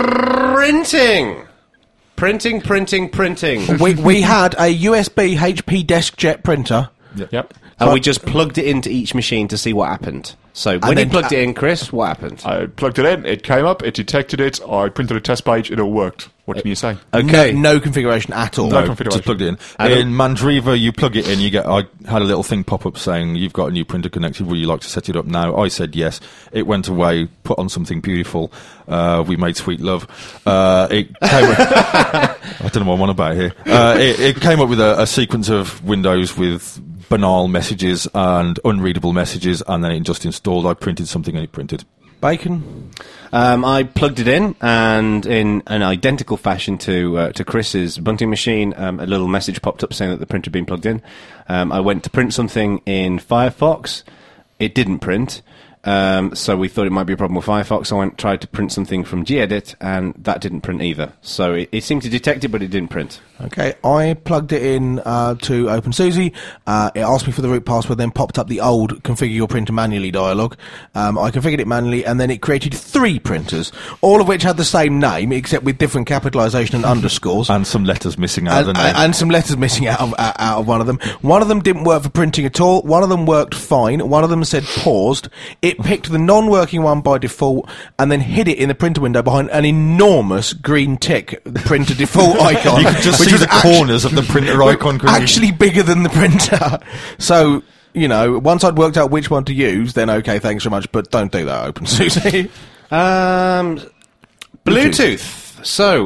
Printing. we had a USB HP DeskJet printer. Yep. And we just plugged it into each machine to see what happened. So when you then- plugged it in, Chris, what happened? I plugged it in, it came up, it detected it, I printed a test page, it all worked. What can you say? Okay. No configuration at all. No No, configuration. just plugged it in. Adam? In Mandriva, you plug it in, you get. I had a little thing pop up saying you've got a new printer connected. Would you like to set it up now? I said yes. It went away, put on something beautiful. We made sweet love. It came. I don't know what I'm on about here. It came up with a sequence of windows with banal messages and unreadable messages, and then it just installed. I printed something and it printed. Bacon. I plugged it in, and in an identical fashion to Chris's bunting machine, a little message popped up saying that the printer had been plugged in. I went to print something in Firefox. It didn't print. So we thought it might be a problem with Firefox. I tried to print something from gedit, and that didn't print either. So it seemed to detect it, but it didn't print. Okay, I plugged it in to OpenSUSE. It asked me for the root password, then popped up the old configure your printer manually dialog. I configured it manually, and then it created 3 printers, all of which had the same name, except with different capitalisation and underscores. And some letters missing out of the name. And some letters missing out of one of them. One of them didn't work for printing at all. One of them worked fine. One of them said paused. It picked the non-working one by default and then hid it in the printer window behind an enormous green tick printer default icon. You could just see was the corners of the printer icon. couldn't you? actually bigger than the printer. So, you know, once I'd worked out which one to use, then okay, thanks so much, but don't do that, OpenSUSE. Bluetooth. So,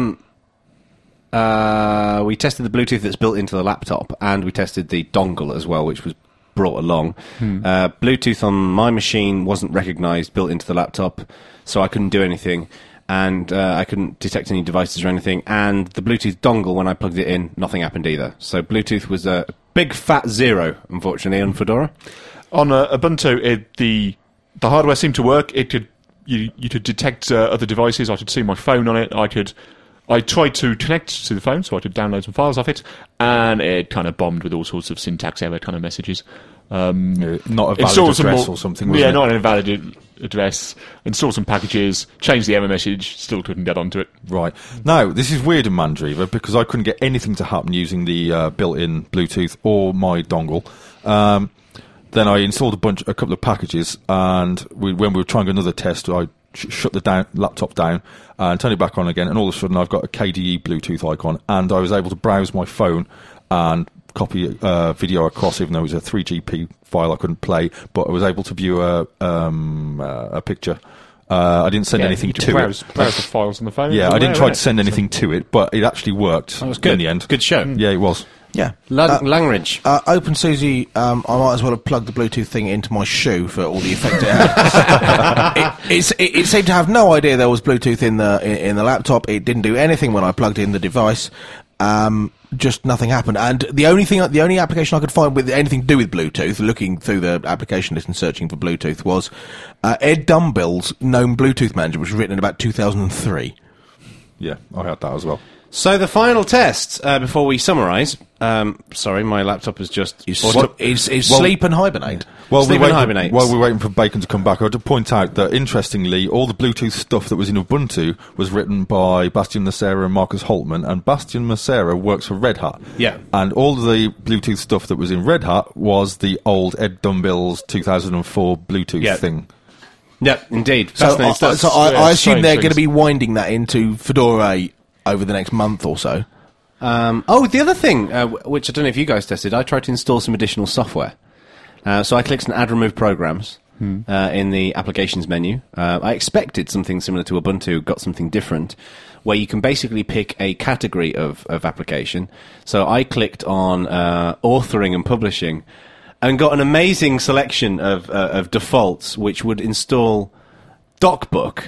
we tested the Bluetooth that's built into the laptop, and we tested the dongle as well, which was brought along. Bluetooth on my machine wasn't recognised, built into the laptop, so I couldn't do anything, and I couldn't detect any devices or anything. And the Bluetooth dongle, when I plugged it in, nothing happened either. So Bluetooth was a big fat 0, unfortunately, on Fedora. On Ubuntu, the hardware seemed to work. It could you could detect other devices. I could see my phone on it. I tried to connect to the phone so I could download some files off it, and it kind of bombed with all sorts of syntax error kind of messages. Not a valid Installed some address more- or something, wasn't Yeah, it? not an invalid address. Installed some packages, changed the error message, still couldn't get onto it. Right. Now, this is weird in Mandriva because I couldn't get anything to happen using the built-in Bluetooth or my dongle. Then I installed a couple of packages, and when we were trying another test, I shut the laptop down and turned it back on again, and all of a sudden I've got a KDE Bluetooth icon, and I was able to browse my phone and copy video across, even though it was a 3GP file I couldn't play, but I was able to view a picture. I didn't send anything you to could browse it. the files on the phone. Yeah, I didn't Yeah, try right. to send anything to it, but it actually worked. That was good. In the end. Good show. Yeah, it was. Yeah. Langridge. OpenSUSE, I might as well have plugged the Bluetooth thing into my shoe for all the effect it had. it seemed to have no idea there was Bluetooth in the laptop. It didn't do anything when I plugged in the device. Just nothing happened. And the only application I could find with anything to do with Bluetooth, looking through the application list and searching for Bluetooth, was Ed Dumbill's GNOME Bluetooth Manager, which was written in about 2003. Yeah, I had that as well. So the final test, before we summarise. Sorry, my laptop has just... Is sleep and hibernate. Sleep and hibernate. While we're waiting for Bacon to come back, I want to point out that, interestingly, all the Bluetooth stuff that was in Ubuntu was written by Bastian Nocera and Marcus Holtman, and Bastian Nocera works for Red Hat. Yeah. And all the Bluetooth stuff that was in Red Hat was the old Ed Dumbill's 2004 Bluetooth thing. Yeah, indeed. So Fascinating stuff. I assume strange they're going to things. be winding that into Fedora 8 over the next month or so. The other thing, which I don't know if you guys tested, I tried to install some additional software. So I clicked on Add Remove Programs in the Applications menu. I expected something similar to Ubuntu, got something different, where you can basically pick a category of application. So I clicked on Authoring and Publishing, and got an amazing selection of defaults, which would install DocBook,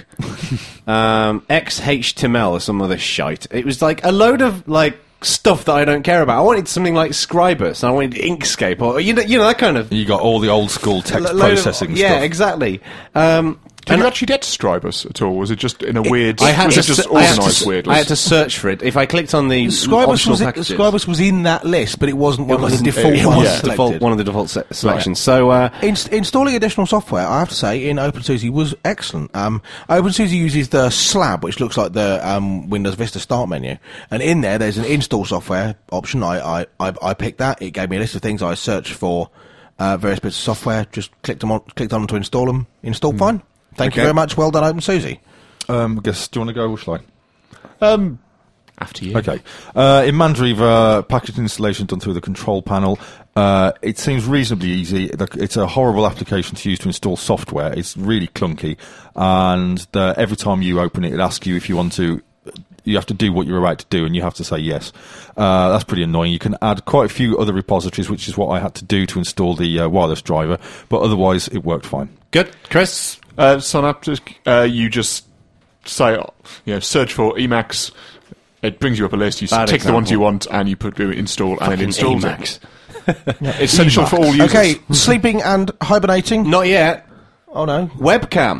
XHTML or some other shite. It was like a load of stuff that I don't care about. I wanted something like Scribus, and I wanted Inkscape, or you know that kind of. You got all the old school text load processing of, stuff. Yeah, exactly. Did you actually get Scribus at all? Was it just in a weird... I had was to it just se- I had to organised se- weirdly? I had to search for it. If I clicked on the Scribus was in that list, but it wasn't one of the default It ones was selected. one of the default selections. So Installing additional software, I have to say, in OpenSUSE was excellent. OpenSUSE uses the Slab, which looks like the Windows Vista Start menu, and in there's an install software option. I picked that. It gave me a list of things I searched for, various bits of software. Just clicked on them to install them. Installed fine. Thank you very much. Well done, OpenSUSE. I guess, do you want to go or shall I? After you. Okay. In Mandriva, package installation done through the control panel. It seems reasonably easy. It's a horrible application to use to install software. It's really clunky, and every time you open it, it asks you if you want to. You have to do what you're about to do, and you have to say yes. That's pretty annoying. You can add quite a few other repositories, which is what I had to do to install the wireless driver, but otherwise it worked fine. Good. Chris? Synaptic, you just say, search for Emacs. It brings you up a list. You tick the ones you want, and you put install, and it installs Emacs. it. Essential for all users. Okay, sleeping and hibernating. Not yet. Oh no. Webcam.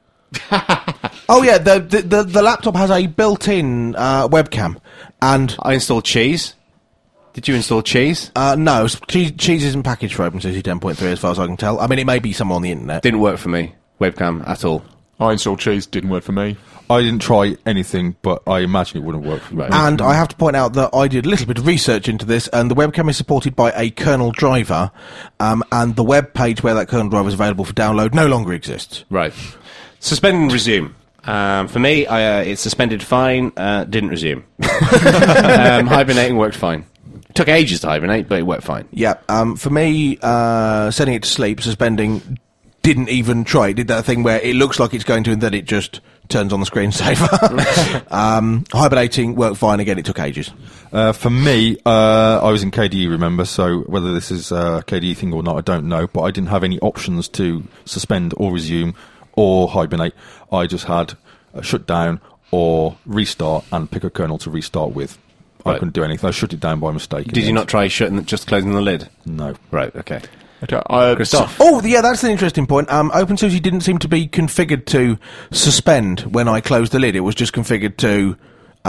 Oh yeah, the laptop has a built-in webcam, and I installed Cheese. Did you install Cheese? no, Cheese isn't packaged for OpenSUSE 10.3 as far as I can tell. I mean, it may be somewhere on the internet. Didn't work for me. Webcam at all. I installed Cheese. Didn't work for me. I didn't try anything, but I imagine it wouldn't work for me. And I have to point out that I did a little bit of research into this, and the webcam is supported by a kernel driver, and the web page where that kernel driver is available for download no longer exists. Right. Suspend and resume. For me, it suspended fine, didn't resume. Hibernating worked fine. Took ages to hibernate, but it worked fine. Yeah, for me, setting it to sleep, suspending, didn't even try. It did that thing where it looks like it's going to, and then it just turns on the screensaver. Hibernating worked fine. Again, it took ages. For me, I was in KDE, remember, so whether this is a KDE thing or not, I don't know, but I didn't have any options to suspend or resume or hibernate. I just had a shut down or restart and pick a kernel to restart with. I couldn't do anything. I shut it down by mistake. Did you not try just closing the lid? No. Right, okay. Christoph. Oh, yeah, that's an interesting point. OpenSUSE didn't seem to be configured to suspend when I closed the lid. It was just configured to,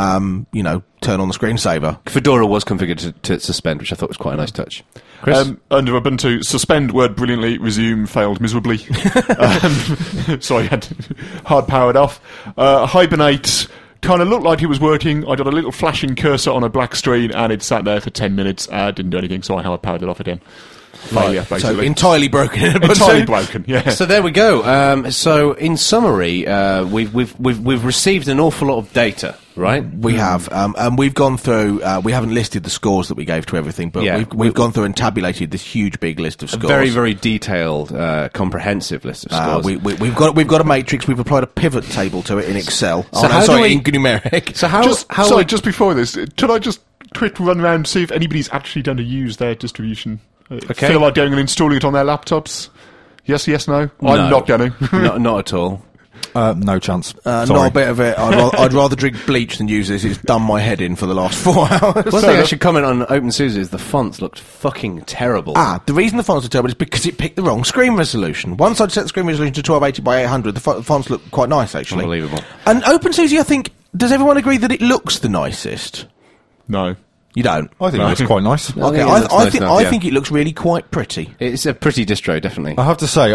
turn on the screensaver. Fedora was configured to suspend, which I thought was quite a nice touch. Chris? Under Ubuntu, suspend worked brilliantly, resume failed miserably. So I had hard powered off. Hibernate kind of looked like it was working. I got a little flashing cursor on a black screen, and it sat there for 10 minutes. Didn't do anything, so I hard powered it off again. Failure, basically. So entirely broken. Entirely broken, yeah. So there we go. So in summary, we've received an awful lot of data, right? We have, and we've gone through. We haven't listed the scores that we gave to everything, but Yeah. we've gone through and tabulated this huge big list of A scores. very, very detailed, comprehensive list of scores. We've got a matrix. We've applied a pivot table to it in Excel. in numeric. So Just before this, could I just quick run around and see if anybody's actually done to use their distribution? Okay. Feel like going and installing it on their laptops? Yes, no? I'm not going to. not at all. No chance. Not a bit of it. I'd rather drink bleach than use this. It's done my head in for the last 4 hours. One thing I should comment on OpenSUSE is the fonts looked fucking terrible. The reason the fonts are terrible is because it picked the wrong screen resolution. Once I'd set the screen resolution to 1280 by 800, the fonts look quite nice, actually. Unbelievable. And OpenSUSE, I think, does everyone agree that it looks the nicest? No. You don't? I think it looks quite nice. Okay, I think it looks really quite pretty. It's a pretty distro, definitely. I have to say,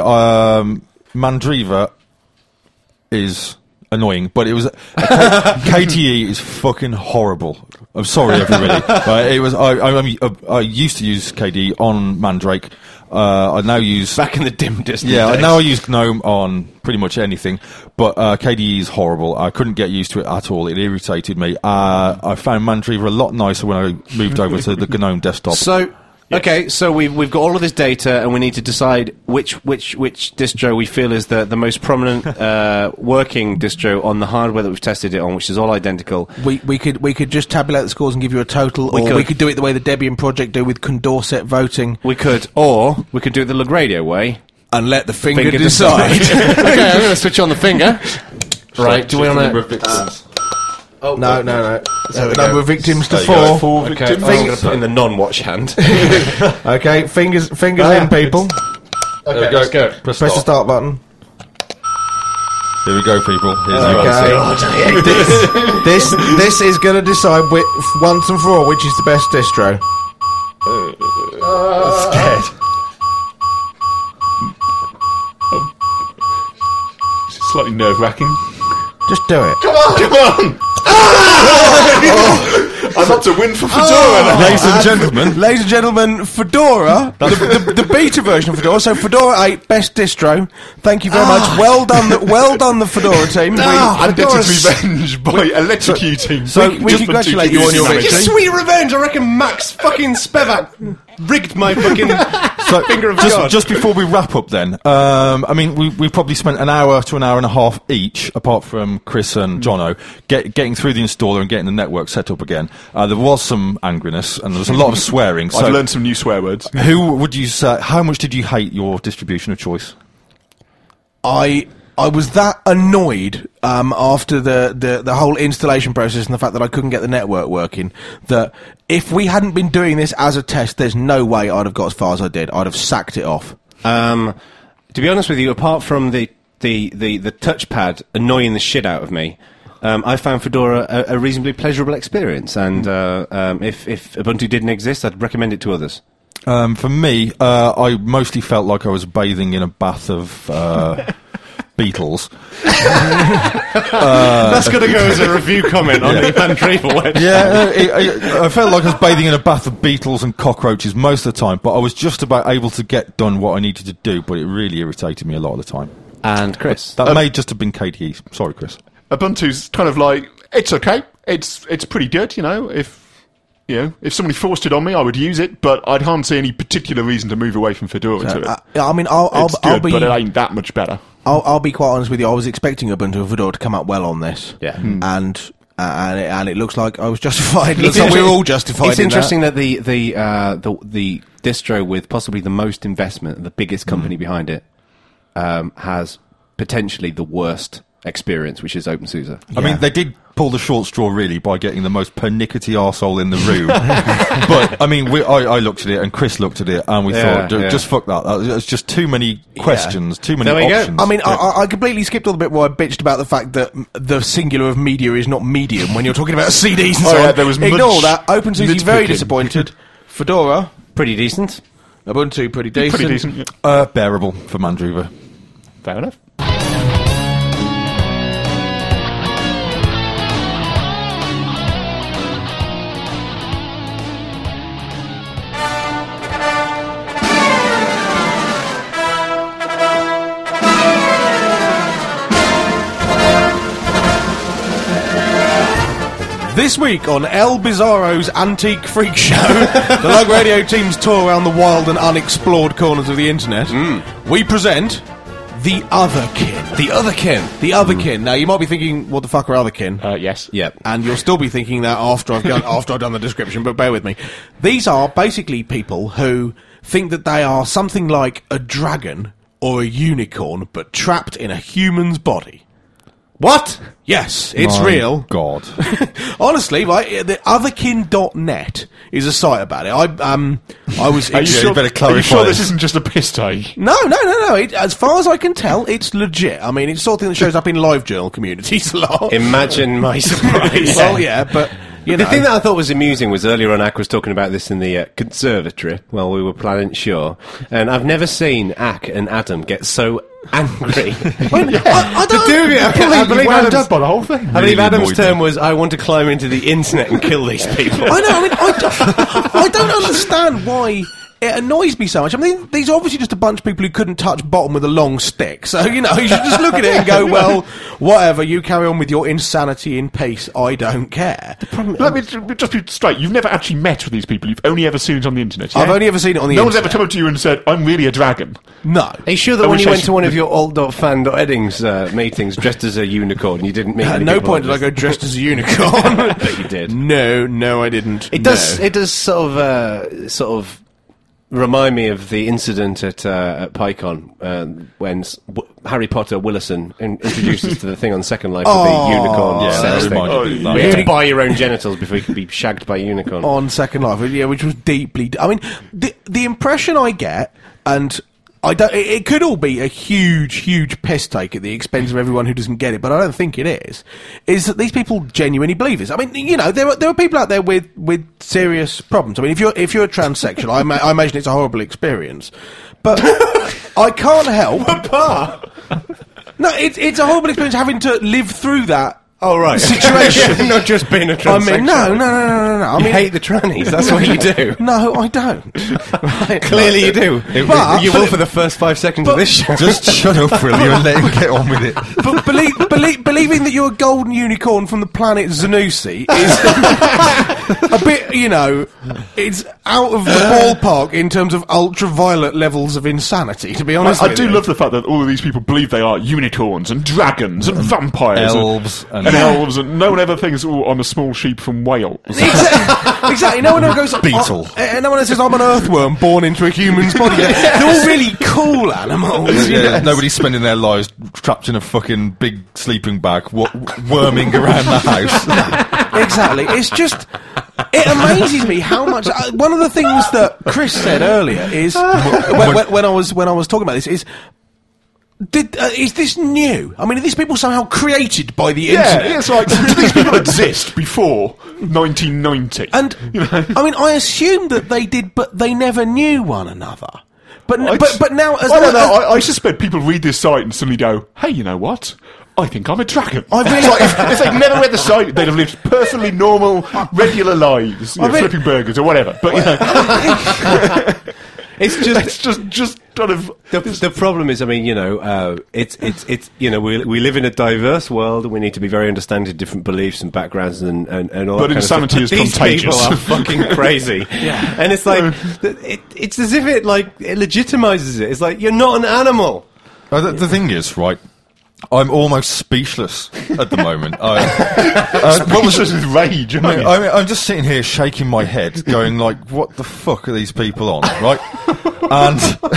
Mandriva is annoying, but it was KTE is fucking horrible. I'm sorry, everybody. But it was. I used to use KDE on Mandrake. I now use Back in the dim distance. Yeah, days. now I use GNOME on pretty much anything, but KDE is horrible. I couldn't get used to it at all. It irritated me. I found Mandriva a lot nicer when I moved over to the GNOME desktop. So, okay, so we've got all of this data, and we need to decide which distro we feel is the most prominent working distro on the hardware that we've tested it on, which is all identical. We could just tabulate the scores and give you a total, or we could do it the way the Debian project do with Condorcet voting. We could do it the LugRadio way. And let the finger decide. Okay, I'm going to switch on the finger. Right, do we want victims? No. There we Number go. of victims to There you go. 4. Okay, I'm going to put in the non-watch hand. Okay, fingers in, people. There we go. let's go. Press Press the start button. Here we go, people. Here's Okay. This is going to decide once and for all which is the best distro. Scared. It's slightly nerve-wracking. Just do it. Come on! I'm up to win for Fedora now. Ladies and gentlemen, Fedora, the beta version of Fedora. So Fedora 8, best distro. Thank you very much. Well done, the Fedora team. And gets its revenge by electrocuting. So we congratulate you on your victory. Sweet revenge! I reckon Max fucking Spivak rigged my fucking finger of God. Just before we wrap up then, I mean, we probably spent an hour to an hour and a half each, apart from Chris and Jono, getting through the installer and getting the network set up again. There was some angriness and there was a lot of swearing. So I've learned some new swear words. who would you say, how much did you hate your distribution of choice? I was that annoyed after the whole installation process and the fact that I couldn't get the network working that if we hadn't been doing this as a test, there's no way I'd have got as far as I did. I'd have sacked it off. To be honest with you, apart from the touchpad annoying the shit out of me, I found Fedora a reasonably pleasurable experience, and if Ubuntu didn't exist, I'd recommend it to others. For me, I mostly felt like I was bathing in a bath of Beatles. That's going to go as a review comment on the Mandriva website. Yeah, I felt like I was bathing in a bath of beetles and cockroaches most of the time, but I was just about able to get done what I needed to do, but it really irritated me a lot of the time. And Chris? That may just have been KDE. Sorry, Chris. Ubuntu's kind of like, it's okay. It's pretty good, you know. If somebody forced it on me, I would use it, but I can't see any particular reason to move away from Fedora to it. I mean, It's good, but it ain't that much better. I'll be quite honest with you. I was expecting Ubuntu and Fedora to come up well on this. Yeah. And it looks like I was justified. It looks like we were all justified. It's interesting that the distro with possibly the most investment, the biggest company behind it, has potentially the worst experience, which is OpenSUSE. I mean, they did pull the short straw, really, by getting the most pernickety arsehole in the room. But, I mean, I looked at it, and Chris looked at it, and we thought, just fuck that. It's just too many questions, too many options. I mean, I completely skipped all the bit where I bitched about the fact that the singular of media is not medium when you're talking about CDs and so on. Yeah, there was Ignore that. OpenSUSE very disappointed. Fedora, pretty decent. Ubuntu, pretty decent. Pretty decent, yeah. Bearable for Mandriva. Fair enough. This week on El Bizarro's Antique Freak Show, the Lug Radio team's tour around the wild and unexplored corners of the internet, we present The Otherkin. The Otherkin. The Otherkin. Now, you might be thinking, what the fuck are Otherkin? Yes. Yep. And you'll still be thinking that after I've done the description, but bear with me. These are basically people who think that they are something like a dragon or a unicorn, but trapped in a human's body. What? Yes, it's My real. God. Honestly, right, the otherkin.net is a site about it. I was... Are you sure clarify this isn't just a piss take? No. As far as I can tell, it's legit. I mean, it's the sort of thing that shows up in LiveJournal communities a lot. Imagine my surprise. Well, yeah, but... You The know. thing that I thought was amusing was earlier on, Ak was talking about this in the conservatory while we were planning Shaw, and I've never seen Ak and Adam get so angry. I don't... I believe wound Adam's, up by the whole thing. I believe Really Adam's annoyed term was, I want to climb into the internet and kill these people. I know, I mean, I don't understand why it annoys me so much. I mean, these are obviously just a bunch of people who couldn't touch bottom with a long stick. So, you know, you should just look at it and go, well, whatever, you carry on with your insanity in peace, I don't care. Let me just be straight. You've never actually met with these people. You've only ever seen it on the internet. Yeah? I've only ever seen it on the No one's internet. ever come up to you and said, I'm really a dragon. No. Are you sure that I when wish you I went should- to one of your old.fan.eddings meetings dressed as a unicorn, you didn't meet At any no people point did I like go this? dressed as a unicorn. But you did. No, I didn't. It does sort of remind me of the incident at PyCon when Harry Potter Willison introduced us to the thing on Second Life with the unicorn Yeah, sex that thing. reminded me of that. We had to buy your own genitals before you could be shagged by a unicorn. On Second Life, yeah, which was deeply... I mean, the impression I get, and I don't... It could all be a huge piss take at the expense of everyone who doesn't get it, but I don't think it is that these people genuinely believe this. I mean, you know, there are people out there with serious problems. I mean, if you're a transsexual, I imagine it's a horrible experience. But I can't help... No, it's a horrible experience having to live through that Oh, right. situation. Not just being a I transsexual. mean, no. I You mean, hate the trannies, that's what you do. no, I don't. Right. Clearly you do. But- You will for the first 5 seconds of this show. Just shut up, will you, and let him get on with it. But believing that you're a golden unicorn from the planet Zanussi is a bit, it's out of the ballpark in terms of ultraviolet levels of insanity, to be honest I with do you. love the fact that all of these people believe they are unicorns and dragons and vampires Elves and and- elves, and no one ever thinks, "Oh, I'm a small sheep from Wales." Exactly. No one ever goes Beetle. No one ever says I'm an earthworm born into a human's body. They're all really cool animals. Yeah, nobody's spending their lives trapped in a fucking big sleeping bag, worming around the house. Exactly. It's just. It amazes me how much. One of the things that Chris said earlier is when I was talking about this is. Is this new? I mean, are these people somehow created by the internet? Yeah, it's like did these people exist before 1990? And I mean, I assumed that they did, but they never knew one another. But now, as I don't know. I suspect people read this site and suddenly go, "Hey, you know what? I think I'm a dragon." I really- It's like if they'd never read the site, they'd have lived perfectly normal, regular lives, flipping burgers or whatever. But It's just kind of the problem is, I mean, it's we live in a diverse world, and we need to be very understanding of different beliefs and backgrounds and all. But that kind insanity of is stuff. These contagious. people are fucking crazy. Yeah, and it's like it's as if it legitimizes it. It's like you're not an animal. The thing is, right, I'm almost speechless at the moment. What was with rage. I'm just sitting here shaking my head, going like, "What the fuck are these people on?" Right? And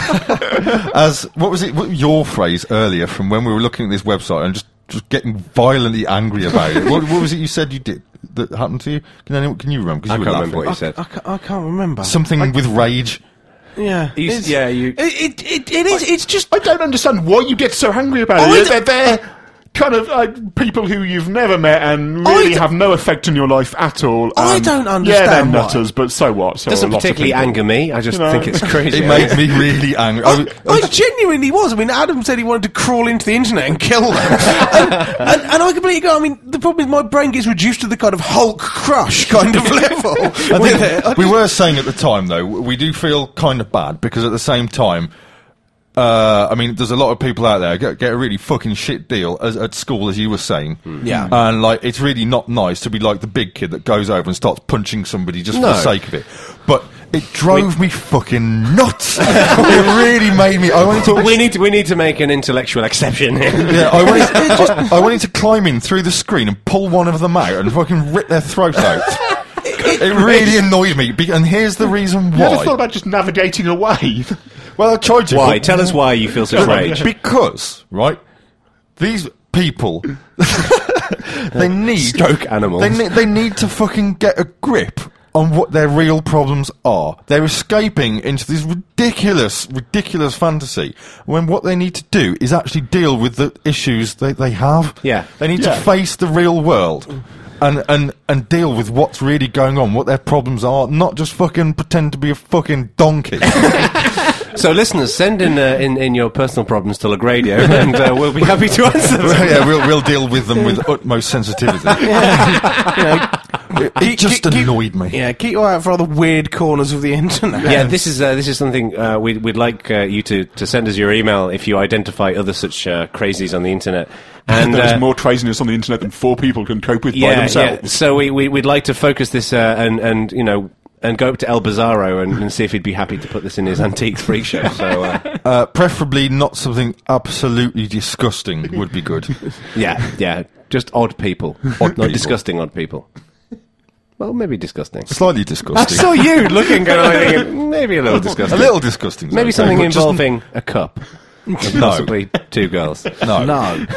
what was your phrase earlier from when we were looking at this website and just getting violently angry about it? What was it you said you did that happened to you? Can you remember? 'Cause I you can't were remember what laughing. you said. I can't remember. Something with rage. Yeah. You. It is. It's just. I don't understand why you get so angry about it. They're kind of people who you've never met and really have no effect on your life at all. I don't Yeah, understand they're why. nutters, but so what? So Doesn't are lots of particularly people. anger me. I just think it's crazy. It made me really angry. I genuinely was. I mean, Adam said he wanted to crawl into the internet and kill them. and I completely go, I mean, the problem is my brain gets reduced to the kind of Hulk crush kind of level. We were saying at the time, though, we do feel kind of bad because at the same time, I mean, there's a lot of people out there get a really fucking shit deal at school, as you were saying. Yeah. And, it's really not nice to be like the big kid that goes over and starts punching somebody just for the sake of it. But it drove me fucking nuts. It really made me... We need to make an intellectual exception here. Yeah, I wanted to climb in through the screen and pull one of them out and fucking rip their throat out. It really annoyed me, and here's the reason You ever why. thought about just navigating away? Well, I tried to. Why? but- Tell us why you feel such rage. Because, right, these people, they need... Stroke animals. They need to fucking get a grip on what their real problems are. They're escaping into this ridiculous fantasy, when what they need to do is actually deal with the issues they have. Yeah. They need to face the real world. And deal with what's really going on, what their problems are, not just fucking pretend to be a fucking donkey. So, listeners, send in your personal problems to Lagradio, and we'll be happy to answer them. Yeah, we'll deal with them with utmost sensitivity. It just annoyed me. Yeah, keep your eye out for other weird corners of the internet. Yeah, this is something we'd like you to send us your email if you identify other such crazies on the internet. And There's more craziness on the internet than 4 people can cope with by themselves. Yeah. So we'd like to focus this and go up to El Bizarro and see if he'd be happy to put this in his Antiques Freak Show. So Preferably not something absolutely disgusting would be good. yeah, just odd people, not disgusting odd people. Well, maybe disgusting. Slightly I disgusting. saw you looking, and I thinking maybe a little disgusting. A little disgusting. Maybe okay, something but just- involving a cup. And possibly 2 girls. No. No.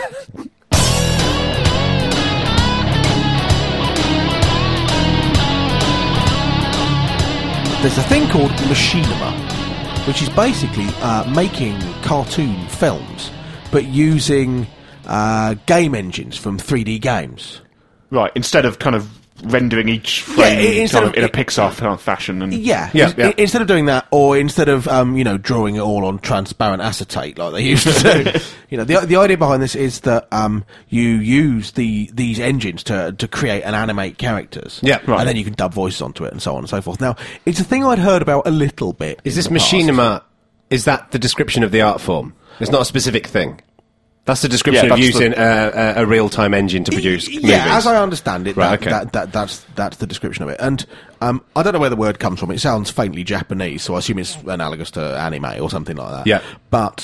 There's a thing called machinima, which is basically making cartoon films, but using game engines from 3D games. Right, instead of kind of rendering each frame instead sort of of- in a Pixar fashion. And Instead of doing that, or instead of drawing it all on transparent acetate like they used to do, the idea behind this is that you use these engines to create and animate characters, Right. and then you can dub voices onto it and so on and so forth. Now, it's a thing I'd heard about a little bit. Is this in the past. machinima? Is that the description of the art form? It's not a specific thing. That's the description Yeah, of that's using a real-time engine to produce movies. Yeah, as I understand it, Right, that's the description of it. And I don't know where the word comes from. It sounds faintly Japanese, so I assume it's analogous to anime or something like that. Yeah. But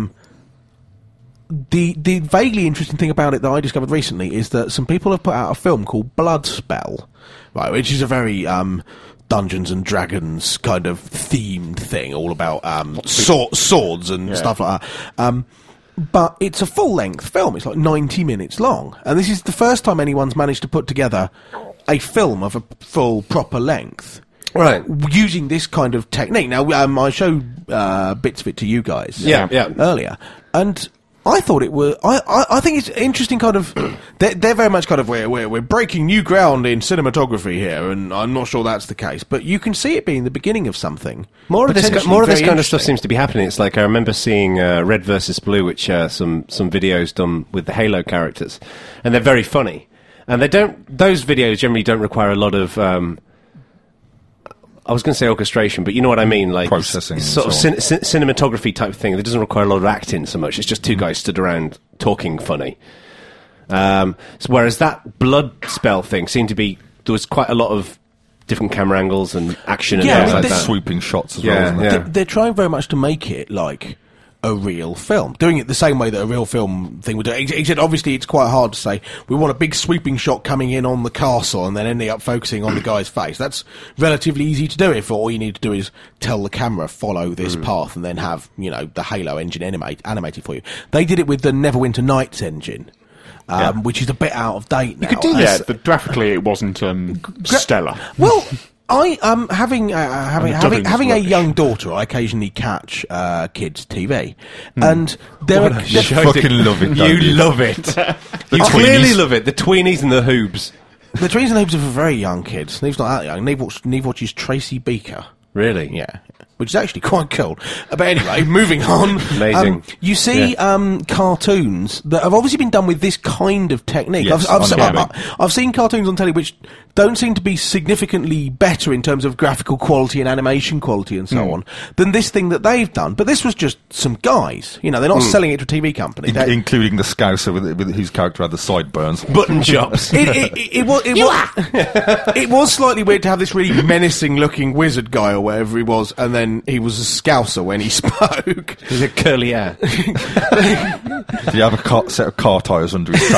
the vaguely interesting thing about it that I discovered recently is that some people have put out a film called Bloodspell, right, which is a very Dungeons and Dragons kind of themed thing, all about swords and stuff like that. But it's a full-length film. It's like 90 minutes long. And this is the first time anyone's managed to put together a film of a full, proper length. Right. Using this kind of technique. Now, I showed bits of it to you guys earlier. And I thought it was... I think it's interesting kind of... They're very much kind of... We're breaking new ground in cinematography here, and I'm not sure that's the case. But you can see it being the beginning of something. More of this kind of Potentially stuff seems to be happening. It's like I remember seeing Red vs. Blue, which some videos done with the Halo characters, and they're very funny. And those videos generally don't require a lot of I was going to say orchestration, but you know what I mean, like Processing sort of and so cinematography type of thing. That doesn't require a lot of acting so much. It's just two guys stood around talking funny. Whereas that blood spell thing seemed to be, there was quite a lot of different camera angles and action and Yeah, things I mean, like that. Sweeping shots as Yeah, well, isn't it? yeah. They're trying very much to make it like a real film, doing it the same way that a real film thing would do. Except obviously it's quite hard to say we want a big sweeping shot coming in on the castle and then ending up focusing on the guy's face. That's relatively easy to do if all you need to do is tell the camera follow this path and then have the Halo engine animated for you. They did it with the Neverwinter Nights engine. Which is a bit out of date now. could do Yeah, graphically it wasn't stellar. Well, I having dubbing's a rubbish. young daughter, I occasionally catch kids' TV, and there are You fucking love it, don't you? love it. You tweenies. clearly love it. The tweenies and the hoobs. the Trees and Hoops are for very young kids. Neve's not that young. Neve watches Tracy Beaker. Really? Yeah. Which is actually quite cool. But anyway, moving on. Amazing. You see cartoons that have obviously been done with this kind of technique. Yes, I've seen cartoons on telly which don't seem to be significantly better in terms of graphical quality and animation quality and so on than this thing that they've done. But this was just some guys. They're not selling it to a TV company. Including the Scouser with whose character had the sideburns. Button chops. It was slightly weird to have this really menacing looking wizard guy or whatever he was, and then he was a Scouser when he spoke. There's a curly hair. Did he have a set of car tyres under his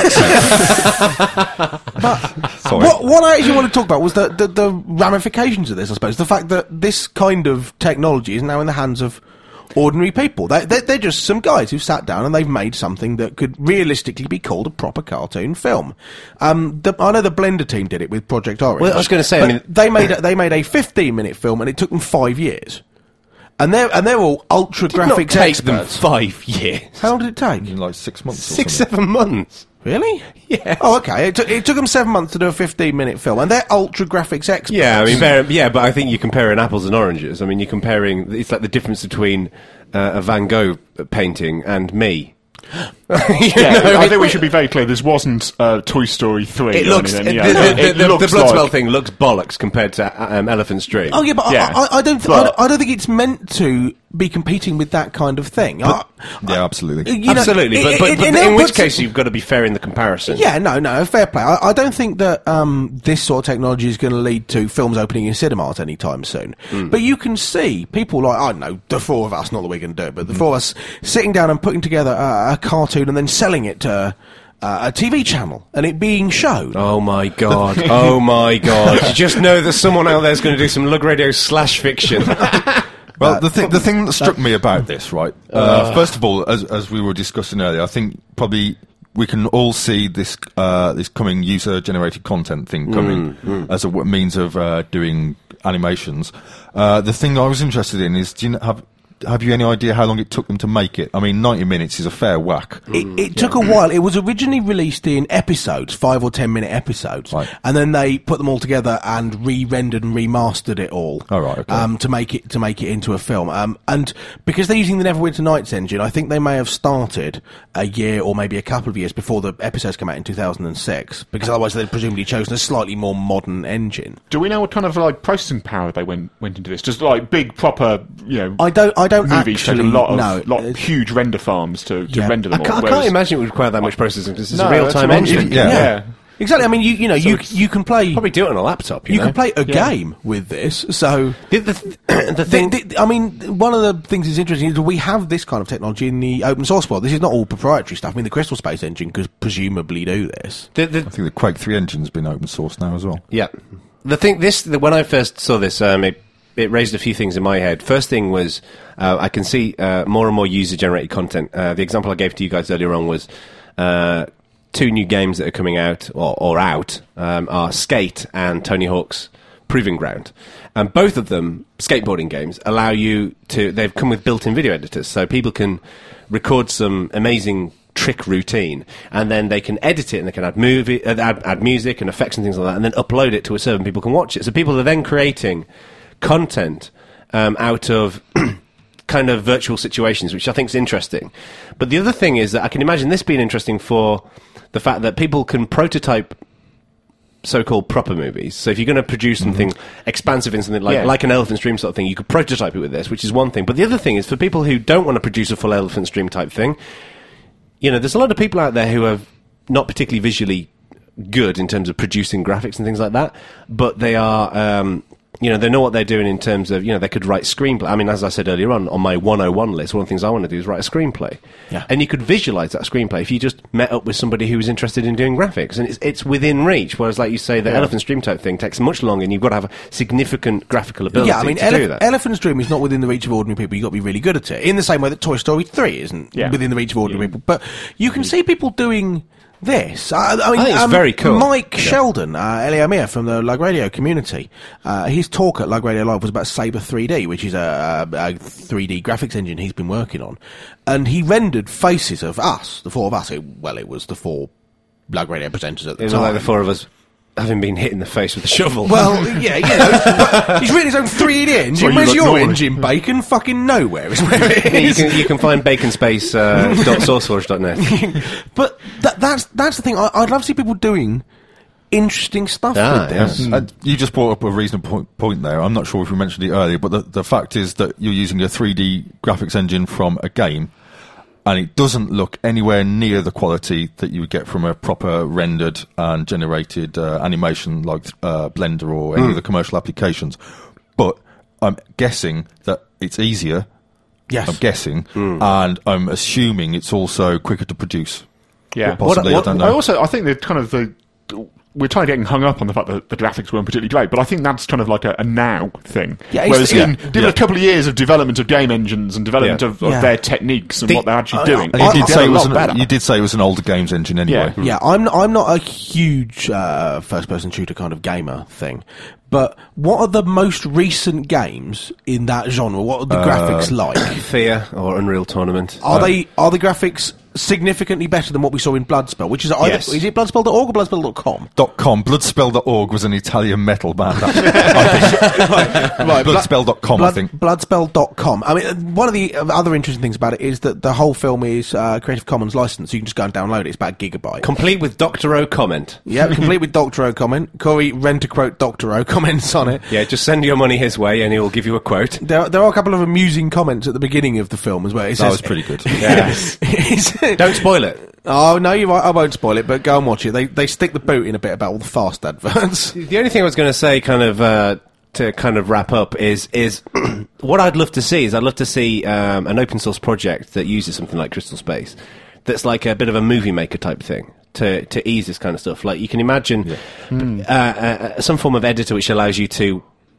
tracksuit? Sorry. What I actually want to talk about was the ramifications of this, I suppose. The fact that this kind of technology is now in the hands of ordinary people. They're just some guys who sat down and they've made something that could realistically be called a proper cartoon film. I know the Blender team did it with Project Orange. Well, I was going to say, but they made a 15-minute film and it took them 5 years. And they're all ultra graphics take them experts. 5 years. How long did it take? In like 6 months or 6, something. 7 months. Really? Yeah. Oh, okay. It took them 7 months to do a 15-minute film, and they're ultra graphics experts. Yeah, I mean, but I think you're comparing apples and oranges. I mean, you're comparing. It's like the difference between a Van Gogh painting and me. I think we should be very clear. This wasn't Toy Story 3. It looks or anything. the looks Bloodspell like- thing looks bollocks compared to Elephant's Dream. Oh yeah, but Yeah. I don't But- think it's meant to be competing with that kind of thing. Yeah, absolutely. Absolutely, but it in which puts- case you've got to be fair in the comparison. Yeah, no, fair play. I don't think that this sort of technology is going to lead to films opening in cinemas anytime soon. But you can see people like, I don't know, the four of us, not that we're going to do it, but the four of us sitting down and putting together a cartoon and then selling it to a TV channel and it being shown. Oh my god! Oh my god! You just know that someone out there is going to do some Lug Radio / fiction. Well, the thing that struck me about this, right? First of all, as we were discussing earlier, I think probably we can all see this coming user-generated content thing coming as a means of doing animations. The thing I was interested in is, have you any idea how long it took them to make it? I mean, 90 minutes is a fair whack. It took a while. It was originally released in episodes, 5 or 10 minute episodes, Right. and then they put them all together and re-rendered and remastered it all. Oh, right, okay. To make it into a film. And because they're using the Neverwinter Nights engine, I think they may have started a year or maybe a couple of years before the episodes came out in 2006, because otherwise they'd presumably chosen a slightly more modern engine. Do we know what kind of like processing power they went into this? Just like big proper, I don't movies take a actually lot know. of huge render farms to render them all. I can't imagine it would require that much processing because it's a real-time that's what I'm engine. thinking, Yeah. Exactly. I mean, you can play. Probably do it on a laptop. You can play a game with this. So The thing. I mean, one of the things that's interesting is that we have this kind of technology in the open source world. This is not all proprietary stuff. I mean, the Crystal Space engine could presumably do this. I think the Quake 3 engine's been open source now as well. Yeah. When I first saw this, it raised a few things in my head. First thing was, I can see more and more user-generated content. The example I gave to you guys earlier on was 2 new games that are coming out, or out, are Skate and Tony Hawk's Proving Ground. And both of them, skateboarding games, allow you to... They've come with built-in video editors, so people can record some amazing trick routine, and then they can edit it, and they can add music and effects and things like that, and then upload it to a server, and people can watch it. So people are then creating content out of kind of virtual situations, which I think is interesting. But the other thing is that I can imagine this being interesting for the fact that people can prototype so-called proper movies. So if you're going to produce something expansive in something like an Elephant Stream sort of thing, you could prototype it with this, which is one thing. But the other thing is for people who don't want to produce a full Elephant Stream type thing, there's a lot of people out there who are not particularly visually good in terms of producing graphics and things like that, but they are... they know what they're doing in terms of, they could write screenplay. I mean, as I said earlier on my 101 list, one of the things I want to do is write a screenplay. Yeah. And you could visualize that screenplay if you just met up with somebody who was interested in doing graphics. And it's within reach, whereas, like you say, the Elephant Stream type thing takes much longer and you've got to have a significant graphical ability to do that. Elephant Stream is not within the reach of ordinary people. You've got to be really good at it. In the same way that Toy Story 3 isn't within the reach of ordinary people. But you can see people doing... this. I think it's very cool. Mike Sheldon, Eliamir from the Lug Radio community, his talk at Lug Radio Live was about Sabre 3D, which is a 3D graphics engine he's been working on. And he rendered faces of us, the 4 of us. It was the 4 Lug Radio presenters at the time. It was like the 4 of us having been hit in the face with a shovel. Well, but he's written his own 3D engine. Where's your engine, Bacon? Fucking nowhere is where it is. You can find baconspace.sourceforge.net. But that's the thing. I'd love to see people doing interesting stuff with this. Yes. You just brought up a reasonable point there. I'm not sure if we mentioned it earlier, but the fact is that you're using a 3D graphics engine from a game, and it doesn't look anywhere near the quality that you would get from a proper rendered and generated animation like Blender or any of the commercial applications. But I'm guessing that it's easier. Yes. I'm guessing. And I'm assuming it's also quicker to produce. Yeah. Possibly, I don't know. I think that kind of we're kind of getting hung up on the fact that the graphics weren't particularly great, but I think that's kind of like a now thing. Yeah, whereas a couple of years of development of game engines and development of their techniques and what they're actually doing, and you did say it was an older games engine anyway. Yeah, I'm not a huge first-person shooter kind of gamer thing. But what are the most recent games in that genre? What are the graphics like? Fear or Unreal Tournament. Are the graphics significantly better than what we saw in Bloodspell? Which is Yes. is it Bloodspell.org or Bloodspell.com? .com. Bloodspell.org was an Italian metal band. Right, Bloodspell.com, I think. Bloodspell.com. I mean, one of the other interesting things about it is that the whole film is Creative Commons licensed, so you can just go and download it. It's about a gigabyte. Complete with Dr. O comment. Yeah, complete with Dr. O comment. Corey, rent a quote Dr. O comments on it. Yeah, just send your money his way and he'll give you a quote. There are a couple of amusing comments at the beginning of the film as well. It That says, was pretty good. Yes. Don't spoil it. Oh, no, you're right. I won't spoil it, but go and watch it. They stick the boot in a bit about all the fast adverts. The only thing I was going to say, kind of to kind of wrap up, is what I'd love to see is an open source project that uses something like Crystal Space, that's like a bit of a movie maker type thing to ease this kind of stuff. Like you can imagine some form of editor which allows you to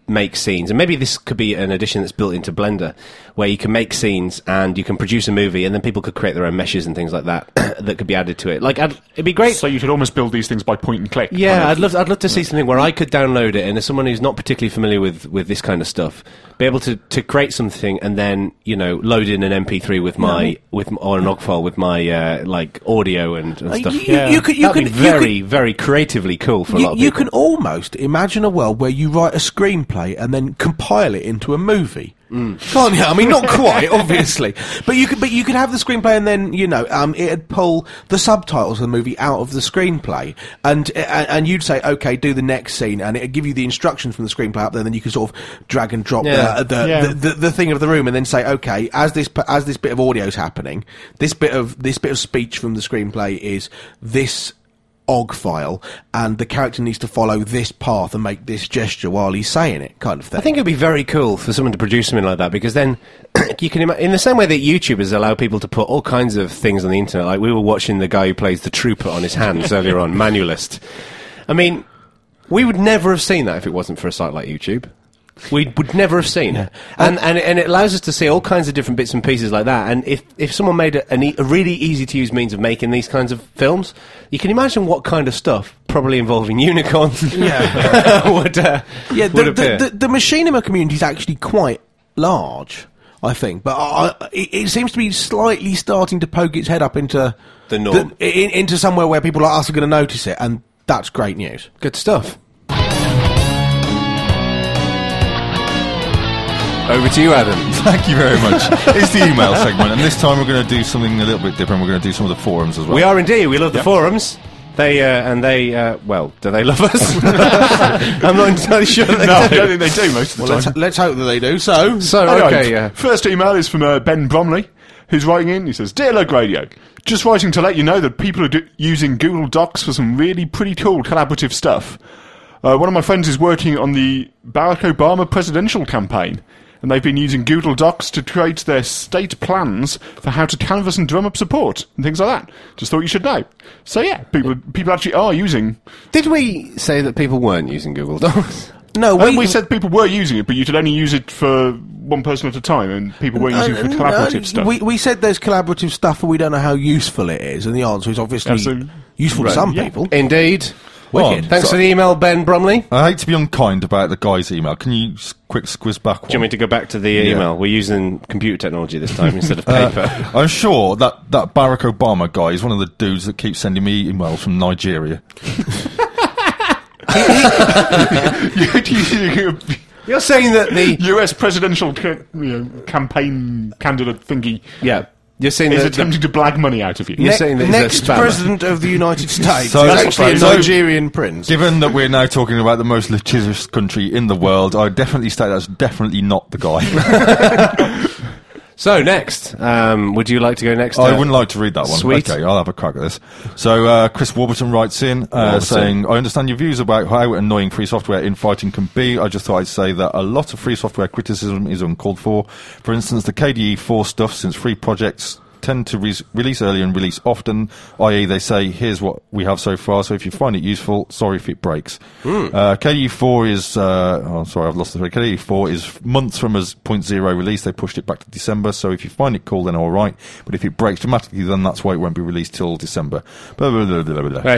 make scenes, and maybe this could be an addition that's built into Blender, where you can make scenes and you can produce a movie, and then people could create their own meshes and things like that that could be added to it. Like, it'd be great. So you could almost build these things by point and click. Yeah, I'd love to see something where I could download it, and as someone who's not particularly familiar with this kind of stuff, be able to create something and then, you know, load in an MP3 or an OGG file with my like audio and stuff. You That'd be very, very creatively cool for a lot of people. You can almost imagine a world where you write a screenplay and then compile it into a movie. Can't you? I mean, not quite, obviously, but you could have the screenplay and then, you know, it'd pull the subtitles of the movie out of the screenplay, and you'd say, okay, do the next scene, and it'd give you the instructions from the screenplay up there, and then you could sort of drag and drop the thing of the room, and then say, okay, as this bit of audio's happening, this bit of speech from the screenplay is this OGG file, and the character needs to follow this path and make this gesture while he's saying it, kind of thing. I think it'd be very cool for someone to produce something like that, because then you can in the same way that YouTubers allow people to put all kinds of things on the internet, like we were watching the guy who plays the trooper on his hands earlier on, Manualist. I mean, we would never have seen that if it wasn't for a site like YouTube. We would never have seen it. And it allows us to see all kinds of different bits and pieces like that. And if someone made a really easy-to-use means of making these kinds of films, you can imagine what kind of stuff, probably involving unicorns, would appear. The machinima community is actually quite large, I think. But it seems to be slightly starting to poke its head up into the norm. Into somewhere where people like us are going to notice it, and that's great news. Good stuff. Over to you, Adam. Thank you very much. It's the email segment, and this time we're going to do something a little bit different. We're going to do some of the forums as well. We are indeed. We love the forums. They well, do they love us? I'm not entirely sure. No, I don't think they do most of the time. Let's hope that they do. So okay. First email is from Ben Bromley, who's writing in. He says, "Dear Lug Radio, just writing to let you know that people are using Google Docs for some really pretty cool collaborative stuff. One of my friends is working on the Barack Obama presidential campaign, and they've been using Google Docs to create their state plans for how to canvass and drum up support and things like that. Just thought you should know." So yeah, people actually are using. Did we say that people weren't using Google Docs? No, we said people were using it, but you could only use it for one person at a time, and people weren't using it for collaborative stuff. We said there's collaborative stuff, but we don't know how useful it is, and the answer is obviously useful to some people. Indeed. Wicked. Thanks for the email, Ben Bromley. I hate to be unkind about the guy's email. Can you quick squiz back one? Do you want me to go back to the email? We're using computer technology this time instead of paper. I'm sure that Barack Obama guy is one of the dudes that keeps sending me emails from Nigeria. You're saying that the US presidential campaign candidate thingy you're saying is attempting to blag money out of you. You're saying that next president of the United States So- is actually a so- Nigerian prince. Given that we're now talking about the most litigious country in the world, I definitely state that's definitely not the guy. So next, would you like to go next? I wouldn't like to read that one. Sweet. Okay, I'll have a crack at this. So Chris Warburton writes in saying, "I understand your views about how annoying free software infighting can be. I just thought I'd say that a lot of free software criticism is uncalled for. For instance, the KDE 4 stuff, since free projects tend to release early and release often, i.e. they say, here's what we have so far, so if you find it useful, sorry if it breaks. KDE 4 is, sorry, I've lost the thread. KDE 4 is months from a 0.0 release. They pushed it back to December, so if you find it cool, then alright. But if it breaks dramatically, then that's why it won't be released till December." Blah, blah, blah, blah, blah.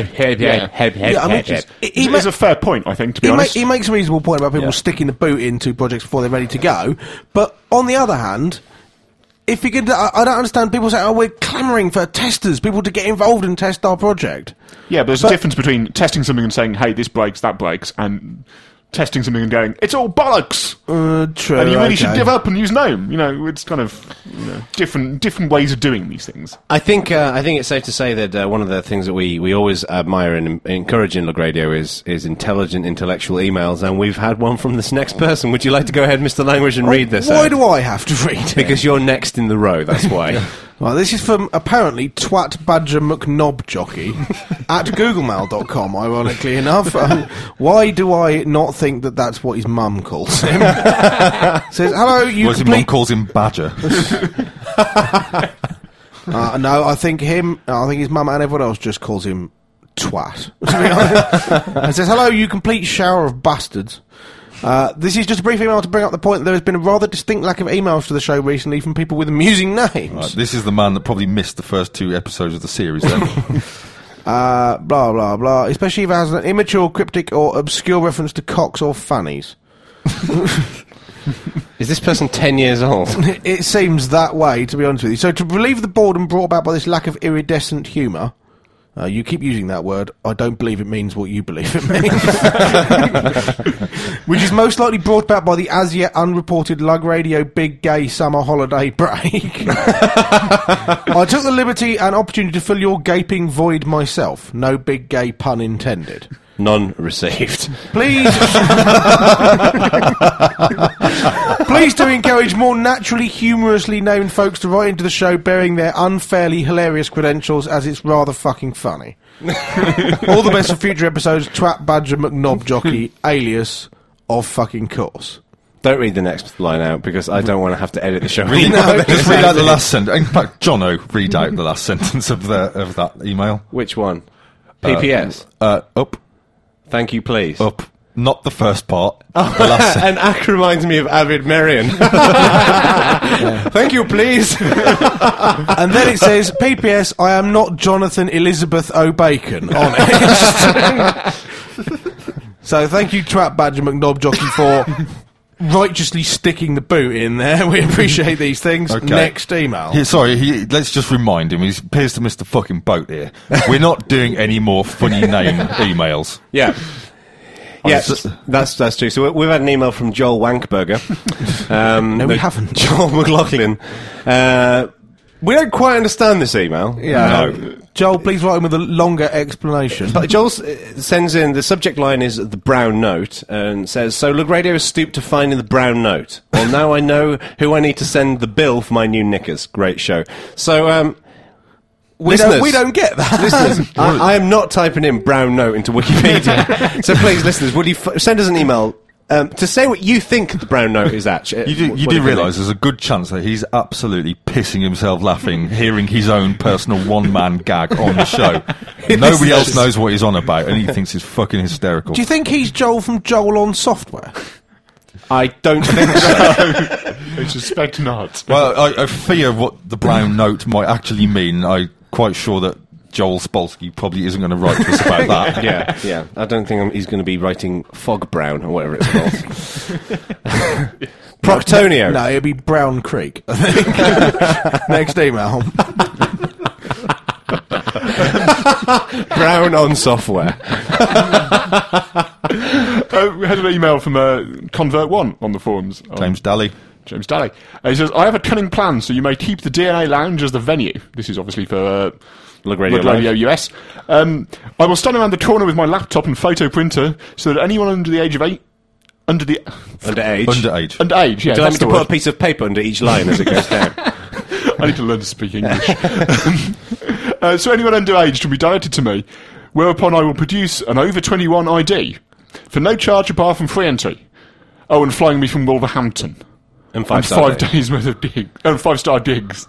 It's a fair point, I think, to be honest. He makes a reasonable point about people sticking the boot into projects before they're ready to go, but on the other hand, if you could, I don't understand people say, we're clamouring for testers, people to get involved and test our project. Yeah, but there's a difference between testing something and saying, hey, this breaks, that breaks, and testing something and going, it's all bollocks! True. And you really should give up and use GNOME. You know, it's kind of different ways of doing these things. I think it's safe to say that one of the things that we always admire and encourage in Lug Radio is intelligent, intellectual emails, and we've had one from this next person. Would you like to go ahead, Mr. Language, and read this Why out? do I have to read it? Because you're next in the row, that's why. Well, this is from, apparently, Twat Badger McNobjockey at googlemail.com, ironically enough. Why do I not think that that's what his mum calls him? Says, hello, you His mum calls him Badger. No, I think his mum and everyone else just calls him Twat. To be honest. And says, hello, you complete shower of bastards. This is just a brief email to bring up the point that there has been a rather distinct lack of emails to the show recently from people with amusing names. Right, this is the man that probably missed the first 2 episodes of the series then. Blah, blah, blah. Especially if it has an immature, cryptic, or obscure reference to cocks or fannies. Is this person 10 years old? It seems that way, to be honest with you. So to relieve the boredom brought about by this lack of iridescent humour, you keep using that word, I don't believe it means what you believe it means. Which is most likely brought about by the as yet unreported Lug Radio Big Gay Summer Holiday Break. I took the liberty and opportunity to fill your gaping void myself. No big gay pun intended. None received. Please do encourage more naturally humorously named folks to write into the show bearing their unfairly hilarious credentials, as it's rather fucking funny. All the best for future episodes. Twat Badger McNobjockey, alias of fucking course. Don't read the next line out, because I don't want to have to edit the show. Just read out the last sentence. In fact, Jono, read out the last sentence of that email. Which one? PPS? Up. Thank you, please. Up. Not the first part. The last And Ack reminds me of Avid Marion. Thank you, please. And then it says, PPS, I am not Jonathan Elizabeth O'Bacon, honest. So thank you, Twat Badger McNobjockey, for righteously sticking the boot in there. We appreciate these things. Okay. Next email. Let's just remind him, he appears to miss the fucking boat here. We're not doing any more funny name emails. Yeah. Yes, that's true. So we've had an email from Joel Wankberger. No, we haven't. Joel McLaughlin. We don't quite understand this email. Yeah. No. Joel, please write him with a longer explanation. But Joel sends in, the subject line is the brown note, and says, so Lug Radio has stooped to finding the brown note. Well, now I know who I need to send the bill for my new knickers. Great show. So, we don't get that. Listeners, I am not typing in brown note into Wikipedia. So please, listeners, would you send us an email to say what you think the brown note is actually. You do realise there's a good chance that he's absolutely pissing himself laughing hearing his own personal one-man gag on the show. Nobody else knows what he's on about, and he thinks it's fucking hysterical. Do you think he's Joel from Joel on Software? I don't think so. I suspect not. Well, I fear what the brown note might actually mean. I'm quite sure that Joel Spolsky probably isn't going to write to us about that. Yeah. I don't think he's going to be writing Fog Brown or whatever it's called. Proctonio. No, it'll be Brown Creek, I think. Next email. Brown on Software. We had an email from Convert1 on the forums. James Daly. He says, I have a cunning plan, so you may keep the DNA Lounge as the venue. This is obviously for Lug Radio US. I will stand around the corner with my laptop and photo printer so that anyone under the age of 8... Underage. Underage, yeah. Do I need to put a piece of paper under each line as it goes down? I need to learn to speak English. So anyone underage can be directed to me, whereupon I will produce an over 21 ID for no charge apart from free entry. Oh, and flying me from Wolverhampton. And 5 days worth of digs. 5-star digs.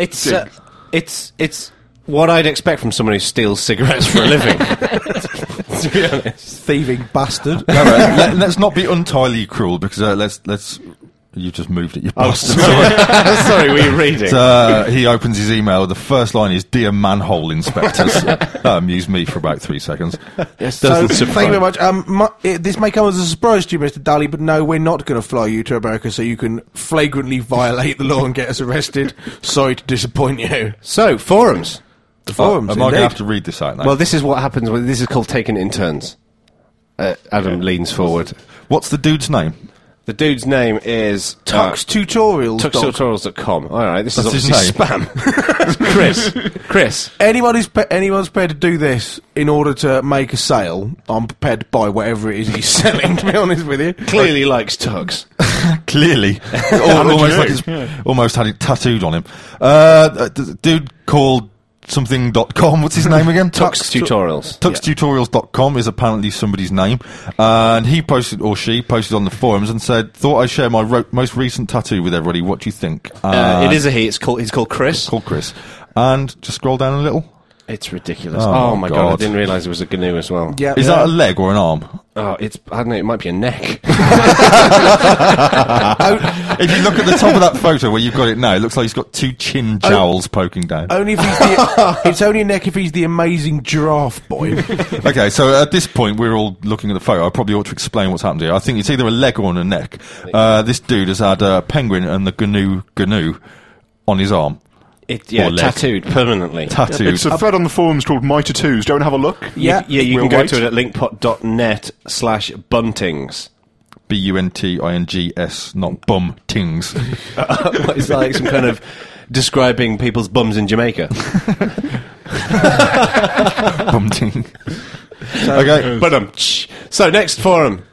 It's what I'd expect from someone who steals cigarettes for a living. To be honest. Thieving bastard. Let's not be entirely cruel, because let's. You just moved it, you bastard. Sorry, were you reading? He opens his email. The first line is, Dear Manhole Inspectors. That amused me for about 3 seconds. Yes, so, thank you very much. This may come as a surprise to you, Mr. Daly, but no, we're not going to fly you to America so you can flagrantly violate the law and get us arrested. Sorry to disappoint you. So, forums. The forums, am I going to have to read this out now? Well, this is what happens when this is called taking it in turns. Adam leans forward. What's the dude's name? The dude's name is TuxTutorials. TuxTutorials.com. All right, this That's is his obviously spam. Chris. Anyone's prepared to do this in order to make a sale, I'm prepared to buy whatever it is he's selling, to be honest with you. Clearly likes Tux. Clearly. Almost had it tattooed on him. Dude called something.com. What's his name again? TuxTutorials. TuxTutorials.com is apparently somebody's name. And he posted, or she posted on the forums and said, thought I'd share my most recent tattoo with everybody. What do you think? It is a he. He's called Chris. And just scroll down a little. It's ridiculous. Oh my God. I didn't realise it was a GNU as well. Yeah, Is that a leg or an arm? Oh, I don't know, it might be a neck. If you look at the top of that photo where you've got it now, it looks like he's got two chin jowls poking down. Only if he's it's only a neck if he's the amazing giraffe boy. Okay, so at this point, we're all looking at the photo. I probably ought to explain what's happened here. I think it's either a leg or a neck. This dude has had a penguin and the GNU on his arm. Tattooed permanently. Tattooed. It's a thread on the forums called My Tattoos. Don't have a look. Yeah, you We'll can go wait. to it at linkpot.net/buntings. BUNTINGS, not bum tings. It's like some kind of describing people's bums in Jamaica. Bum ting. Okay. So next forum.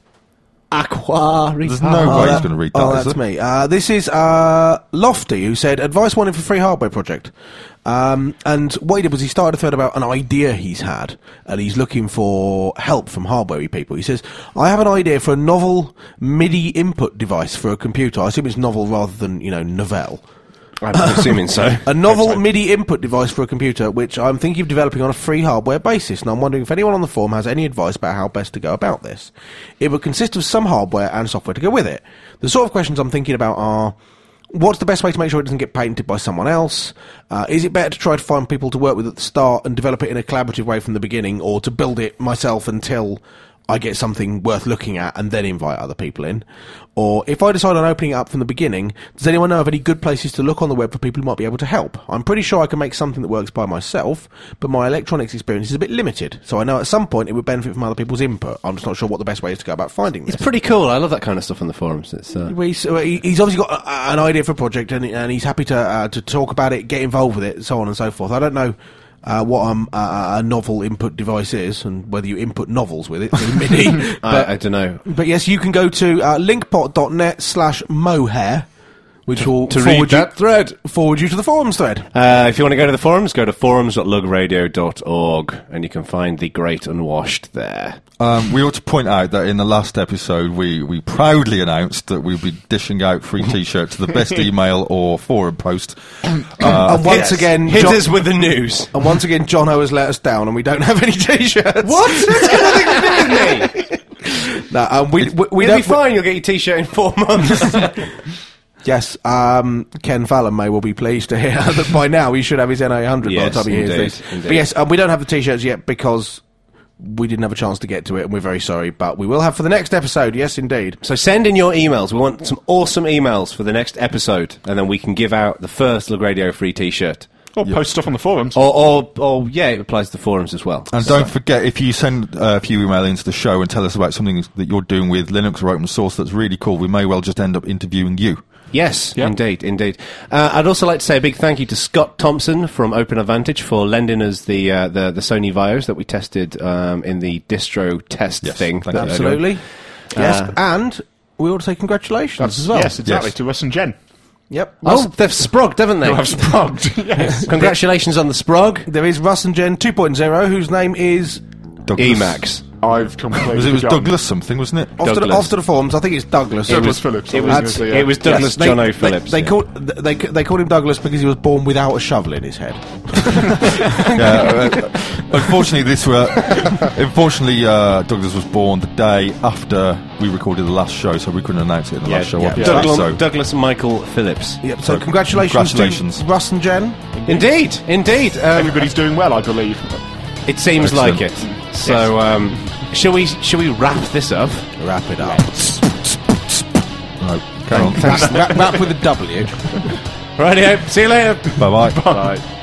Aquari. There's no way he's going to read that. Oh, is that's there? me. This is Lofty, who said, advice wanted for free hardware project. And what he did was he started a thread about an idea he's had, and he's looking for help from hardware people. He says, I have an idea for a novel MIDI input device for a computer. I assume it's novel rather than, Novell. I'm assuming so. A novel MIDI input device for a computer, which I'm thinking of developing on a free hardware basis, and I'm wondering if anyone on the forum has any advice about how best to go about this. It would consist of some hardware and software to go with it. The sort of questions I'm thinking about are, what's the best way to make sure it doesn't get patented by someone else? Is it better to try to find people to work with at the start and develop it in a collaborative way from the beginning, or to build it myself until I get something worth looking at and then invite other people in? Or if I decide on opening it up from the beginning, does anyone know of any good places to look on the web for people who might be able to help? I'm pretty sure I can make something that works by myself, but my electronics experience is a bit limited, so I know at some point it would benefit from other people's input. I'm just not sure what the best way is to go about finding this. It's pretty cool. I love that kind of stuff on the forums. It's He's obviously got an idea for a project, and he's happy to talk about it, get involved with it, so on and so forth. I don't know what a novel input device is, and whether you input novels with it through MIDI. But, I don't know. But yes, you can go to linkpot.net/mohair, which will To read that thread. forward you to the forums thread. If you want to go to the forums, go to forums.lugradio.org, and you can find the Great Unwashed there. We ought to point out that in the last episode, we proudly announced that we'll be dishing out free T-shirts to the best email or forum post. And once again, Hit us with the news. And once again, John O has let us down, and we don't have any T-shirts. What? That's got nothing to do with me. No, we It'll don't. be fine. You'll get your T-shirt in 4 months. Yes, Ken Fallon may well be pleased to hear that by now he should have his NA100 by the time he hears this. Indeed. But yes, we don't have the T-shirts yet because we didn't have a chance to get to it, and we're very sorry, but we will have for the next episode, yes indeed. So send in your emails. We want some awesome emails for the next episode, and then we can give out the first Lug Radio free T-shirt. Or post stuff on the forums. Or yeah, it applies to the forums as well. And don't forget, if you send a few email into the show and tell us about something that you're doing with Linux or open source that's really cool, we may well just end up interviewing you. Yes, Yeah. indeed. I'd also like to say a big thank you to Scott Thompson from Open Advantage for lending us the Sony Vios that we tested in the distro test thing. thank you. Absolutely. Yes, and we ought to say congratulations as well. Yes, exactly. Yes. To us and Jen. Yep. Oh, they've sprogged, haven't they? Who have sprogged. Yes. Congratulations on the sprog. There is Russ and Jen 2.0, whose name is Douglas. Emacs. I've completely It was forgotten. Douglas something, wasn't it? off Douglas. to the forums. I think it's Douglas. Douglas Phillips. It was Douglas Yes, John O. Phillips. They yeah. called him Douglas because he was born without a shovel in his head. Unfortunately, Douglas was born the day after we recorded the last show, so we couldn't announce it in the last show. obviously, so- Douglas Michael Phillips. Yep. So congratulations to Russ and Jen. Indeed. Everybody's doing well, I believe. It seems like it. So, shall we wrap this up? Wrap it up. No, carry on. Wrap with a W. Rightio. See you later. Bye-bye. Bye.